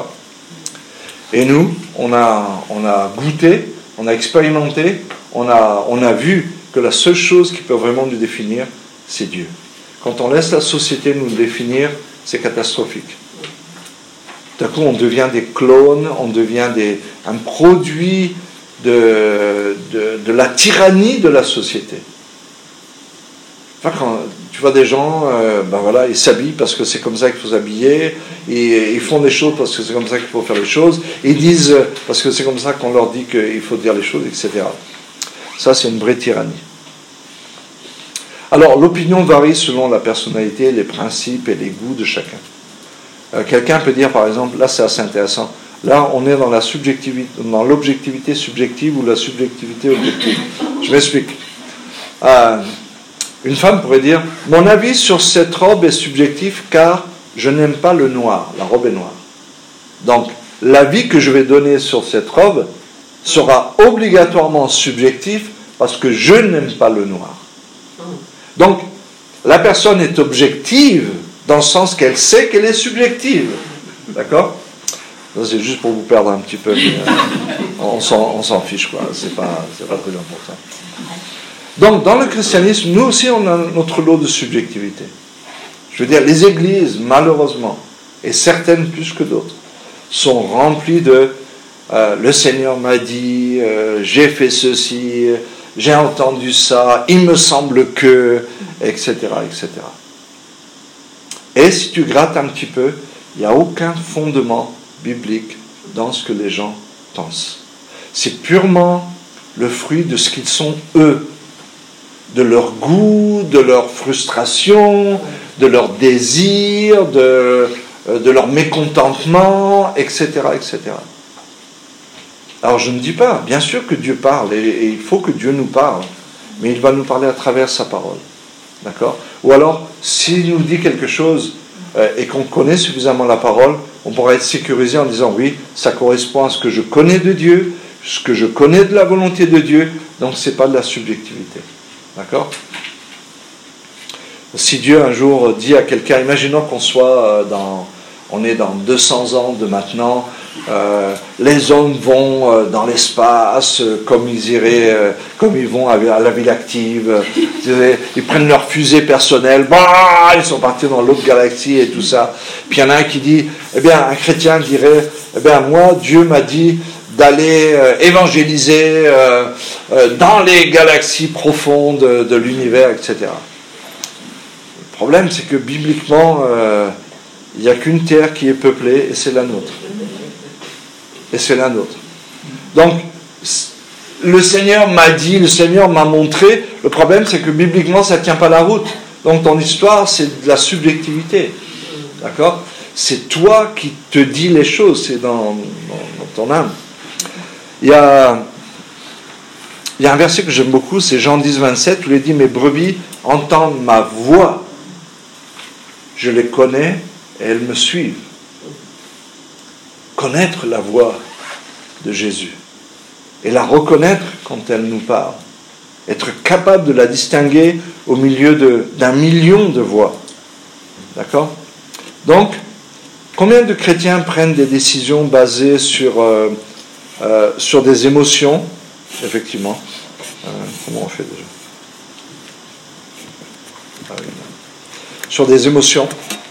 Et nous, on a, on a goûté, on a expérimenté, on a, on a vu que la seule chose qui peut vraiment nous définir, c'est Dieu. Quand on laisse la société nous définir, c'est catastrophique. D'un coup, on devient des clones, on devient des, un produit de, de, de la tyrannie de la société. Enfin, quand tu vois des gens, euh, ben voilà, ils s'habillent parce que c'est comme ça qu'il faut s'habiller, et ils font des choses parce que c'est comme ça qu'il faut faire les choses, ils disent parce que c'est comme ça qu'on leur dit qu'il faut dire les choses, et cetera. Ça, c'est une vraie tyrannie. Alors, l'opinion varie selon la personnalité, les principes et les goûts de chacun. Euh, quelqu'un peut dire, par exemple, là c'est assez intéressant, là on est dans la subjectivité, dans l'objectivité subjective ou la subjectivité objective. Je m'explique. Euh, une femme pourrait dire, mon avis sur cette robe est subjectif car je n'aime pas le noir, la robe est noire. Donc, l'avis que je vais donner sur cette robe sera obligatoirement subjectif parce que je n'aime pas le noir. Donc, la personne est objective dans le sens qu'elle sait qu'elle est subjective. D'accord ? Ça, c'est juste pour vous perdre un petit peu, mais euh, on, s'en, on s'en fiche, quoi. C'est pas, c'est pas très important. Donc, dans le christianisme, nous aussi, on a notre lot de subjectivité. Je veux dire, les églises, malheureusement, et certaines plus que d'autres, sont remplies de euh, « le Seigneur m'a dit, euh, j'ai fait ceci, j'ai entendu ça, il me semble que... » et cetera, et cetera. Et si tu grattes un petit peu, il n'y a aucun fondement biblique dans ce que les gens pensent. C'est purement le fruit de ce qu'ils sont eux, de leur goût, de leur frustration, de leur désir, de, de leur mécontentement, et cetera, et cetera. Alors je ne dis pas, bien sûr que Dieu parle, et, et il faut que Dieu nous parle, mais il va nous parler à travers sa parole. D'accord ? Ou alors, s'il nous dit quelque chose euh, et qu'on connaît suffisamment la parole, on pourra être sécurisé en disant oui, ça correspond à ce que je connais de Dieu, ce que je connais de la volonté de Dieu, donc ce n'est pas de la subjectivité. D'accord ? Si Dieu un jour dit à quelqu'un, imaginons qu'on soit dans, on est dans deux cents ans de maintenant, euh, les hommes vont euh, dans l'espace euh, comme ils iraient, euh, comme ils vont à, à la ville active, euh, ils prennent leur fusée personnelle, bah, ils sont partis dans l'autre galaxie et tout ça. Puis il y en a un qui dit, eh bien un chrétien dirait, eh bien moi Dieu m'a dit d'aller euh, évangéliser euh, euh, dans les galaxies profondes de, de l'univers, et cetera. Le problème c'est que bibliquement, euh, il n'y a qu'une terre qui est peuplée et c'est la nôtre. Et c'est la nôtre. Donc, le Seigneur m'a dit, le Seigneur m'a montré, le problème c'est que bibliquement ça ne tient pas la route. Donc ton histoire c'est de la subjectivité. D'accord ? C'est toi qui te dis les choses, c'est dans, dans, dans ton âme. Il y a, il y a un verset que j'aime beaucoup, c'est Jean dix, vingt-sept, où il dit, mes brebis entendent ma voix, je les connais et elles me suivent. Connaître la voix de Jésus et la reconnaître quand elle nous parle. Être capable de la distinguer au milieu de, d'un million de voix. D'accord ? Donc, combien de chrétiens prennent des décisions basées sur, euh, euh, sur des émotions ? Effectivement. Euh, comment on fait déjà ? Ah oui. Sur des émotions.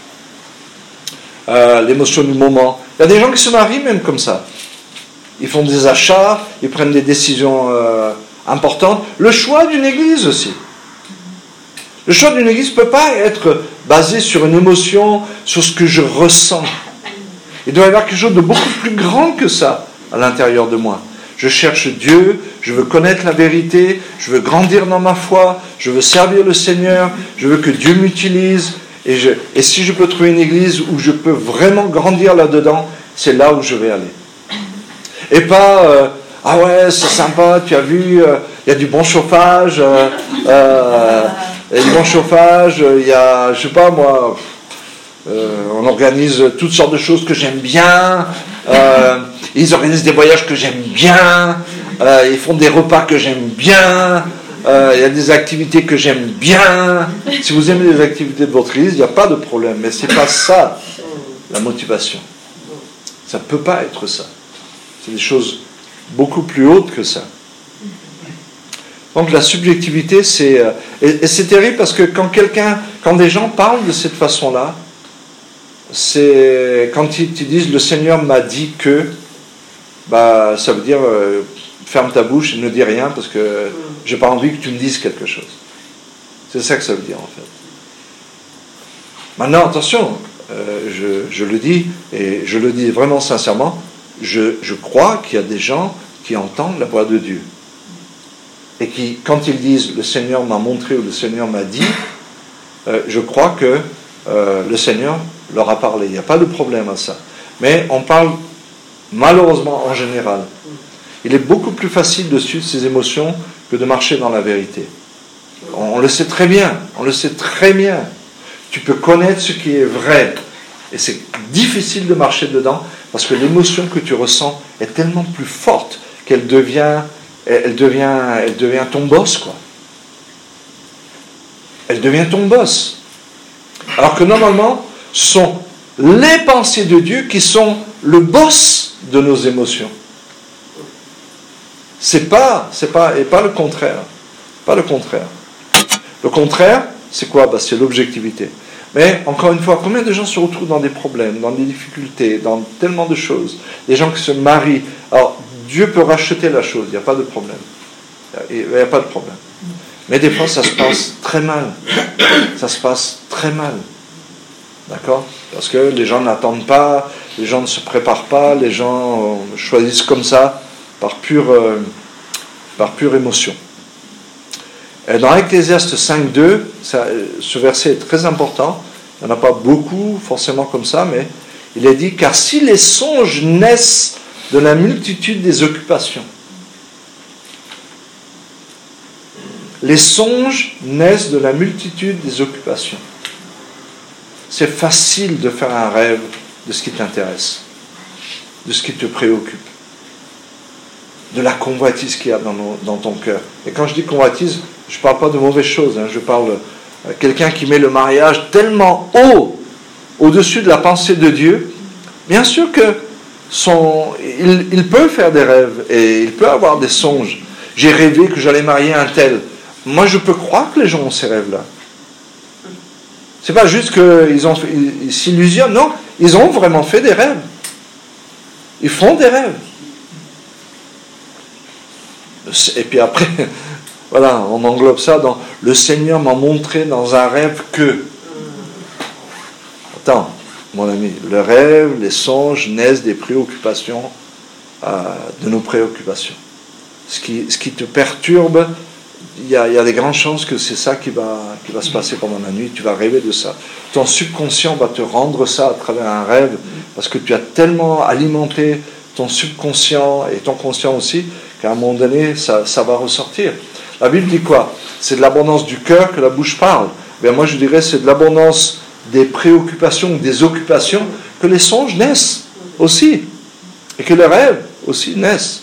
Euh, l'émotion du moment. Il y a des gens qui se marient même comme ça. Ils font des achats, ils prennent des décisions euh, importantes. Le choix d'une église aussi. Le choix d'une église ne peut pas être basé sur une émotion, sur ce que je ressens. Il doit y avoir quelque chose de beaucoup plus grand que ça à l'intérieur de moi. Je cherche Dieu, je veux connaître la vérité, je veux grandir dans ma foi, je veux servir le Seigneur, je veux que Dieu m'utilise. Et, je, et si je peux trouver une église où je peux vraiment grandir là-dedans, c'est là où je vais aller. Et pas, euh, ah ouais, c'est sympa, tu as vu, il euh, y a du bon chauffage, euh, euh, il y a du bon chauffage, il y a, je sais pas moi, euh, on organise toutes sortes de choses que j'aime bien, euh, ils organisent des voyages que j'aime bien, euh, ils font des repas que j'aime bien, euh, il y a des activités que j'aime bien. Si vous aimez les activités de votre église, il n'y a pas de problème, mais c'est pas ça la motivation. Ça ne peut pas être ça. C'est des choses beaucoup plus hautes que ça. Donc la subjectivité, c'est... Euh, et, et c'est terrible parce que quand quelqu'un, quand des gens parlent de cette façon-là, c'est quand ils te disent « le Seigneur m'a dit que », bah, ça veut dire euh, ferme ta bouche et ne dis rien parce que j'ai pas envie que tu me dises quelque chose. C'est ça que ça veut dire en fait. Maintenant, attention, euh, je, je le dis, et je le dis vraiment sincèrement, je, je crois qu'il y a des gens qui entendent la voix de Dieu. Et qui, quand ils disent « le Seigneur m'a montré » ou « le Seigneur m'a dit euh, », je crois que euh, le Seigneur leur a parlé. Il n'y a pas de problème à ça. Mais on parle malheureusement en général. Il est beaucoup plus facile de suivre ses émotions que de marcher dans la vérité. On, on le sait très bien. On le sait très bien. Tu peux connaître ce qui est vrai. Et c'est difficile de marcher dedans parce que l'émotion que tu ressens est tellement plus forte qu'elle devient... Elle devient, elle devient ton boss, quoi. Elle devient ton boss. Alors que normalement, ce sont les pensées de Dieu qui sont le boss de nos émotions. C'est pas, c'est pas, et pas le contraire. Pas le contraire. Le contraire, c'est quoi ? Bah, c'est l'objectivité. Mais, encore une fois, combien de gens se retrouvent dans des problèmes, dans des difficultés, dans tellement de choses ? Des gens qui se marient. Alors, Dieu peut racheter la chose, il n'y a pas de problème. Il n'y a pas de problème. Mais des fois, ça se passe très mal. Ça se passe très mal. D'accord ? Parce que les gens n'attendent pas, les gens ne se préparent pas, les gens choisissent comme ça, par pure, euh, par pure émotion. Et dans Ecclésiaste cinq deux, ça, ce verset est très important. Il n'y en a pas beaucoup, forcément comme ça, mais il est dit « Car si les songes naissent de la multitude des occupations. » Les songes naissent de la multitude des occupations. C'est facile de faire un rêve de ce qui t'intéresse, de ce qui te préoccupe, de la convoitise qu'il y a dans, nos, dans ton cœur. Et quand je dis convoitise, je ne parle pas de mauvaises choses, hein, je parle de quelqu'un qui met le mariage tellement haut, au-dessus de la pensée de Dieu. Bien sûr que Son, il, il peut faire des rêves et il peut avoir des songes. J'ai rêvé que j'allais marier un tel. Moi, je peux croire que les gens ont ces rêves-là. C'est pas juste qu'ils ont fait, ils, ils s'illusionnent. Non, ils ont vraiment fait des rêves. Ils font des rêves. Et puis après, voilà, on englobe ça dans « Le Seigneur m'a montré dans un rêve que... » Attends. Mon ami, le rêve, les songes naissent des préoccupations, euh, de nos préoccupations. Ce qui, ce qui te perturbe, il y a, il y a des grandes chances que c'est ça qui va, qui va se passer pendant la nuit. Tu vas rêver de ça. Ton subconscient va te rendre ça à travers un rêve, parce que tu as tellement alimenté ton subconscient et ton conscient aussi, qu'à un moment donné, ça, ça va ressortir. La Bible dit quoi ? C'est de l'abondance du cœur que la bouche parle. Bien, moi, je dirais c'est de l'abondance des préoccupations, des occupations, que les songes naissent aussi, et que les rêves aussi naissent.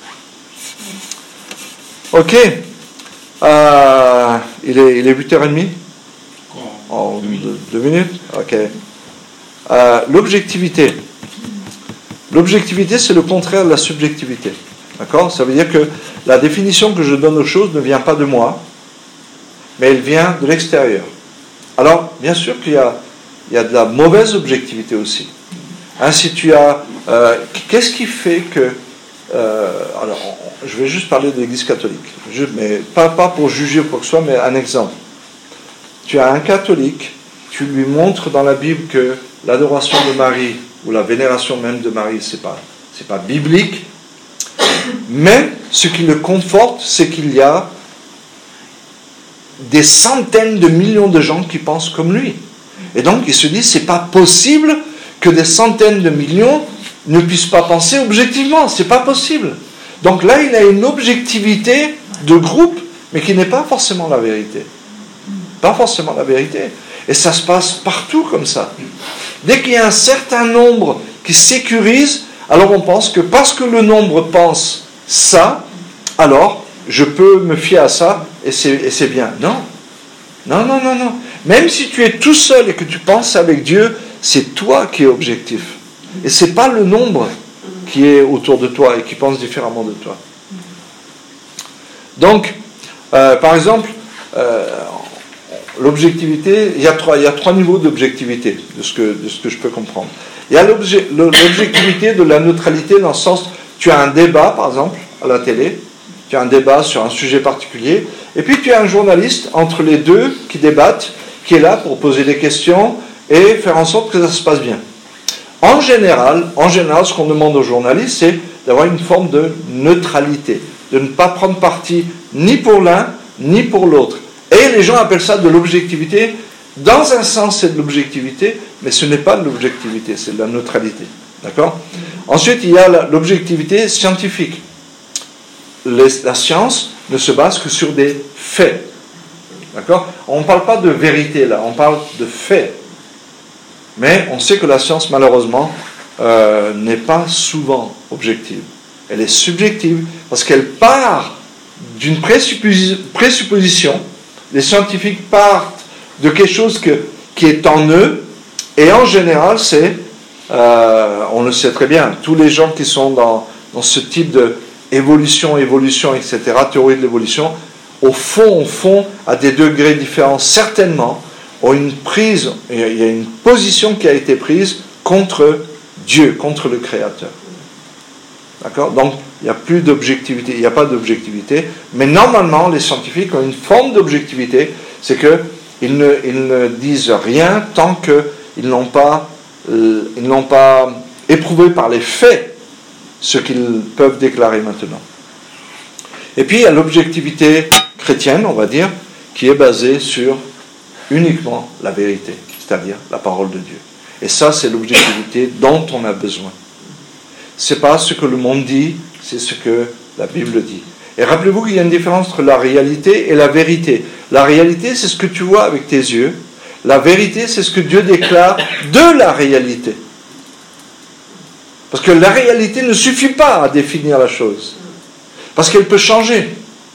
Ok, euh, il est, il est huit heures trente en deux, deux minutes. Ok. Euh, l'objectivité. L'objectivité, c'est le contraire de la subjectivité. D'accord ? Ça veut dire que la définition que je donne aux choses ne vient pas de moi, mais elle vient de l'extérieur. Alors, bien sûr qu'il y a, il y a de la mauvaise objectivité aussi. Hein, si tu as... Euh, qu'est-ce qui fait que... Euh, alors, je vais juste parler de l'Église catholique. Je, mais pas, pas pour juger ou quoi que ce soit, mais un exemple. Tu as un catholique, tu lui montres dans la Bible que l'adoration de Marie, ou la vénération même de Marie, c'est pas, c'est pas biblique. Mais, ce qui le conforte, c'est qu'il y a des centaines de millions de gens qui pensent comme lui. Et donc, il se dit, c'est pas possible que des centaines de millions ne puissent pas penser objectivement. C'est pas possible. Donc là, il a une objectivité de groupe, mais qui n'est pas forcément la vérité. Pas forcément la vérité. Et ça se passe partout comme ça. Dès qu'il y a un certain nombre qui sécurise, alors on pense que parce que le nombre pense ça, alors je peux me fier à ça et c'est, et c'est bien. Non. Non, non, non, non. Même si tu es tout seul et que tu penses avec Dieu, c'est toi qui es objectif. Et ce n'est pas le nombre qui est autour de toi et qui pense différemment de toi. Donc, euh, par exemple, euh, l'objectivité, il y a trois, il y a trois niveaux d'objectivité, de ce que, de ce que je peux comprendre. Il y a l'obje, l'objectivité de la neutralité dans le sens, tu as un débat, par exemple, à la télé, tu as un débat sur un sujet particulier, et puis tu as un journaliste entre les deux qui débattent, qui est là pour poser des questions et faire en sorte que ça se passe bien. En général, en général, ce qu'on demande aux journalistes, c'est d'avoir une forme de neutralité, de ne pas prendre parti ni pour l'un, ni pour l'autre. Et les gens appellent ça de l'objectivité. Dans un sens, c'est de l'objectivité, mais ce n'est pas de l'objectivité, c'est de la neutralité. D'accord ? Ensuite, il y a l'objectivité scientifique. Les, la science ne se base que sur des faits. D'accord ? On ne parle pas de vérité, là, on parle de faits. Mais on sait que la science, malheureusement, euh, n'est pas souvent objective. Elle est subjective parce qu'elle part d'une présuppos- présupposition. Les scientifiques partent de quelque chose que, qui est en eux, et en général, c'est, euh, on le sait très bien, tous les gens qui sont dans, dans ce type de évolution, évolution, et cetera, théorie de l'évolution, au fond, au fond, à des degrés différents, certainement, ont une prise, il y a une position qui a été prise contre Dieu, contre le Créateur. D'accord ? Donc, il n'y a plus d'objectivité, il n'y a pas d'objectivité, mais normalement, les scientifiques ont une forme d'objectivité, c'est qu'ils ne, ils ne disent rien tant qu'ils n'ont pas, euh, ils n'ont pas éprouvé par les faits ce qu'ils peuvent déclarer maintenant. Et puis, il y a l'objectivité chrétienne, on va dire, qui est basée sur uniquement la vérité, c'est-à-dire la parole de Dieu. Et ça, c'est l'objectivité dont on a besoin. Ce n'est pas ce que le monde dit, c'est ce que la Bible dit. Et rappelez-vous qu'il y a une différence entre la réalité et la vérité. La réalité, c'est ce que tu vois avec tes yeux. La vérité, c'est ce que Dieu déclare de la réalité. Parce que la réalité ne suffit pas à définir la chose. Parce qu'elle peut changer.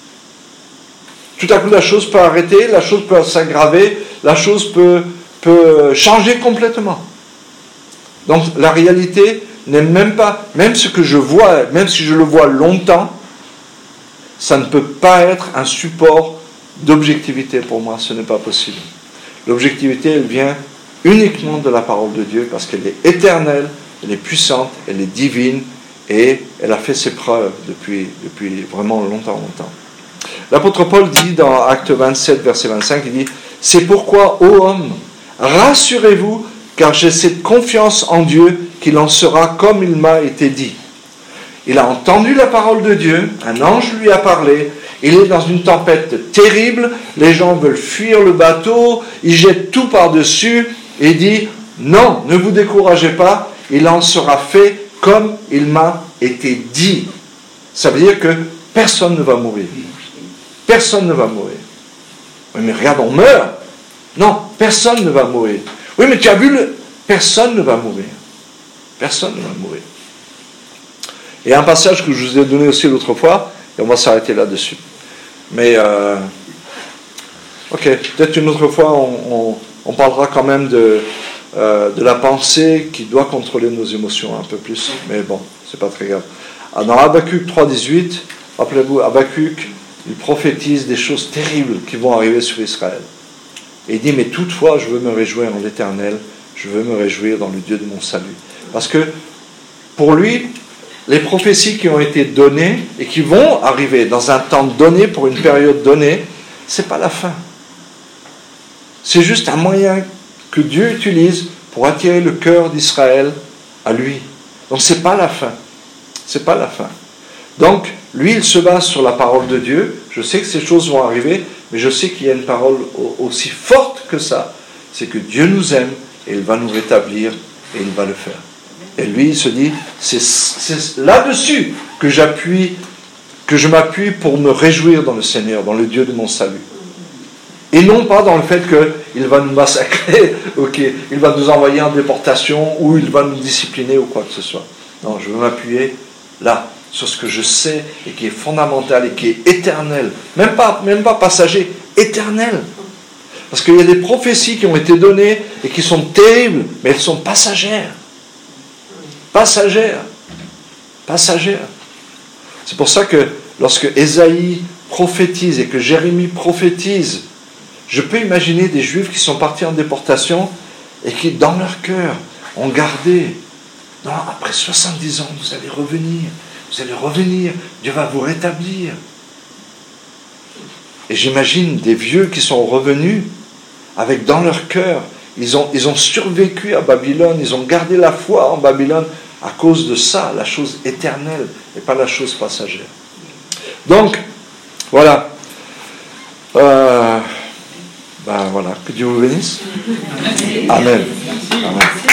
Tout à coup, la chose peut arrêter, la chose peut s'aggraver, la chose peut, peut changer complètement. Donc, la réalité n'est même pas, même ce que je vois, même si je le vois longtemps, ça ne peut pas être un support d'objectivité pour moi, ce n'est pas possible. L'objectivité, elle vient uniquement de la parole de Dieu, parce qu'elle est éternelle, elle est puissante, elle est divine, et elle a fait ses preuves depuis, depuis vraiment longtemps, longtemps. L'apôtre Paul dit dans Acte vingt-sept, verset vingt-cinq, il dit « C'est pourquoi, ô homme, rassurez-vous, car j'ai cette confiance en Dieu qu'il en sera comme il m'a été dit. » Il a entendu la parole de Dieu, un ange lui a parlé, il est dans une tempête terrible, les gens veulent fuir le bateau, ils jettent tout par-dessus, et il dit « Non, ne vous découragez pas, il en sera fait comme il m'a été dit. » Ça veut dire que personne ne va mourir. Personne ne va mourir. Oui, mais regarde, on meurt. Non, personne ne va mourir. Oui, mais tu as vu, le... personne ne va mourir. Personne ne va mourir. Et un passage que je vous ai donné aussi l'autre fois, et on va s'arrêter là-dessus. Mais, euh... ok, peut-être une autre fois, on, on, on parlera quand même de, euh, de la pensée qui doit contrôler nos émotions un peu plus. Mais bon, c'est pas très grave. Dans Habakkuk trois, dix-huit, rappelez-vous, Habakkuk, il prophétise des choses terribles qui vont arriver sur Israël. Et il dit, mais toutefois, je veux me réjouir en l'Éternel, je veux me réjouir dans le Dieu de mon salut. Parce que, pour lui, les prophéties qui ont été données et qui vont arriver dans un temps donné, pour une période donnée, c'est pas la fin. C'est juste un moyen que Dieu utilise pour attirer le cœur d'Israël à lui. Donc c'est pas la fin. C'est pas la fin. Donc, lui, il se base sur la parole de Dieu. Je sais que ces choses vont arriver, mais je sais qu'il y a une parole aussi forte que ça. C'est que Dieu nous aime et il va nous rétablir et il va le faire. Et lui, il se dit, c'est, c'est là-dessus que j'appuie, que je m'appuie pour me réjouir dans le Seigneur, dans le Dieu de mon salut. Et non pas dans le fait qu'il va nous massacrer, ok, il va nous envoyer en déportation ou il va nous discipliner ou quoi que ce soit. Non, je veux m'appuyer là, sur ce que je sais et qui est fondamental et qui est éternel. Même pas, même pas passager, éternel. Parce qu'il y a des prophéties qui ont été données et qui sont terribles, mais elles sont passagères. Passagères. Passagères. C'est pour ça que lorsque Ésaïe prophétise et que Jérémie prophétise, je peux imaginer des Juifs qui sont partis en déportation et qui, dans leur cœur, ont gardé, non, après soixante-dix ans, vous allez revenir, vous allez revenir, Dieu va vous rétablir. Et j'imagine des vieux qui sont revenus avec dans leur cœur, ils ont, ils ont survécu à Babylone, ils ont gardé la foi en Babylone à cause de ça, la chose éternelle et pas la chose passagère. Donc, voilà. Euh, ben voilà, que Dieu vous bénisse. Amen. Amen.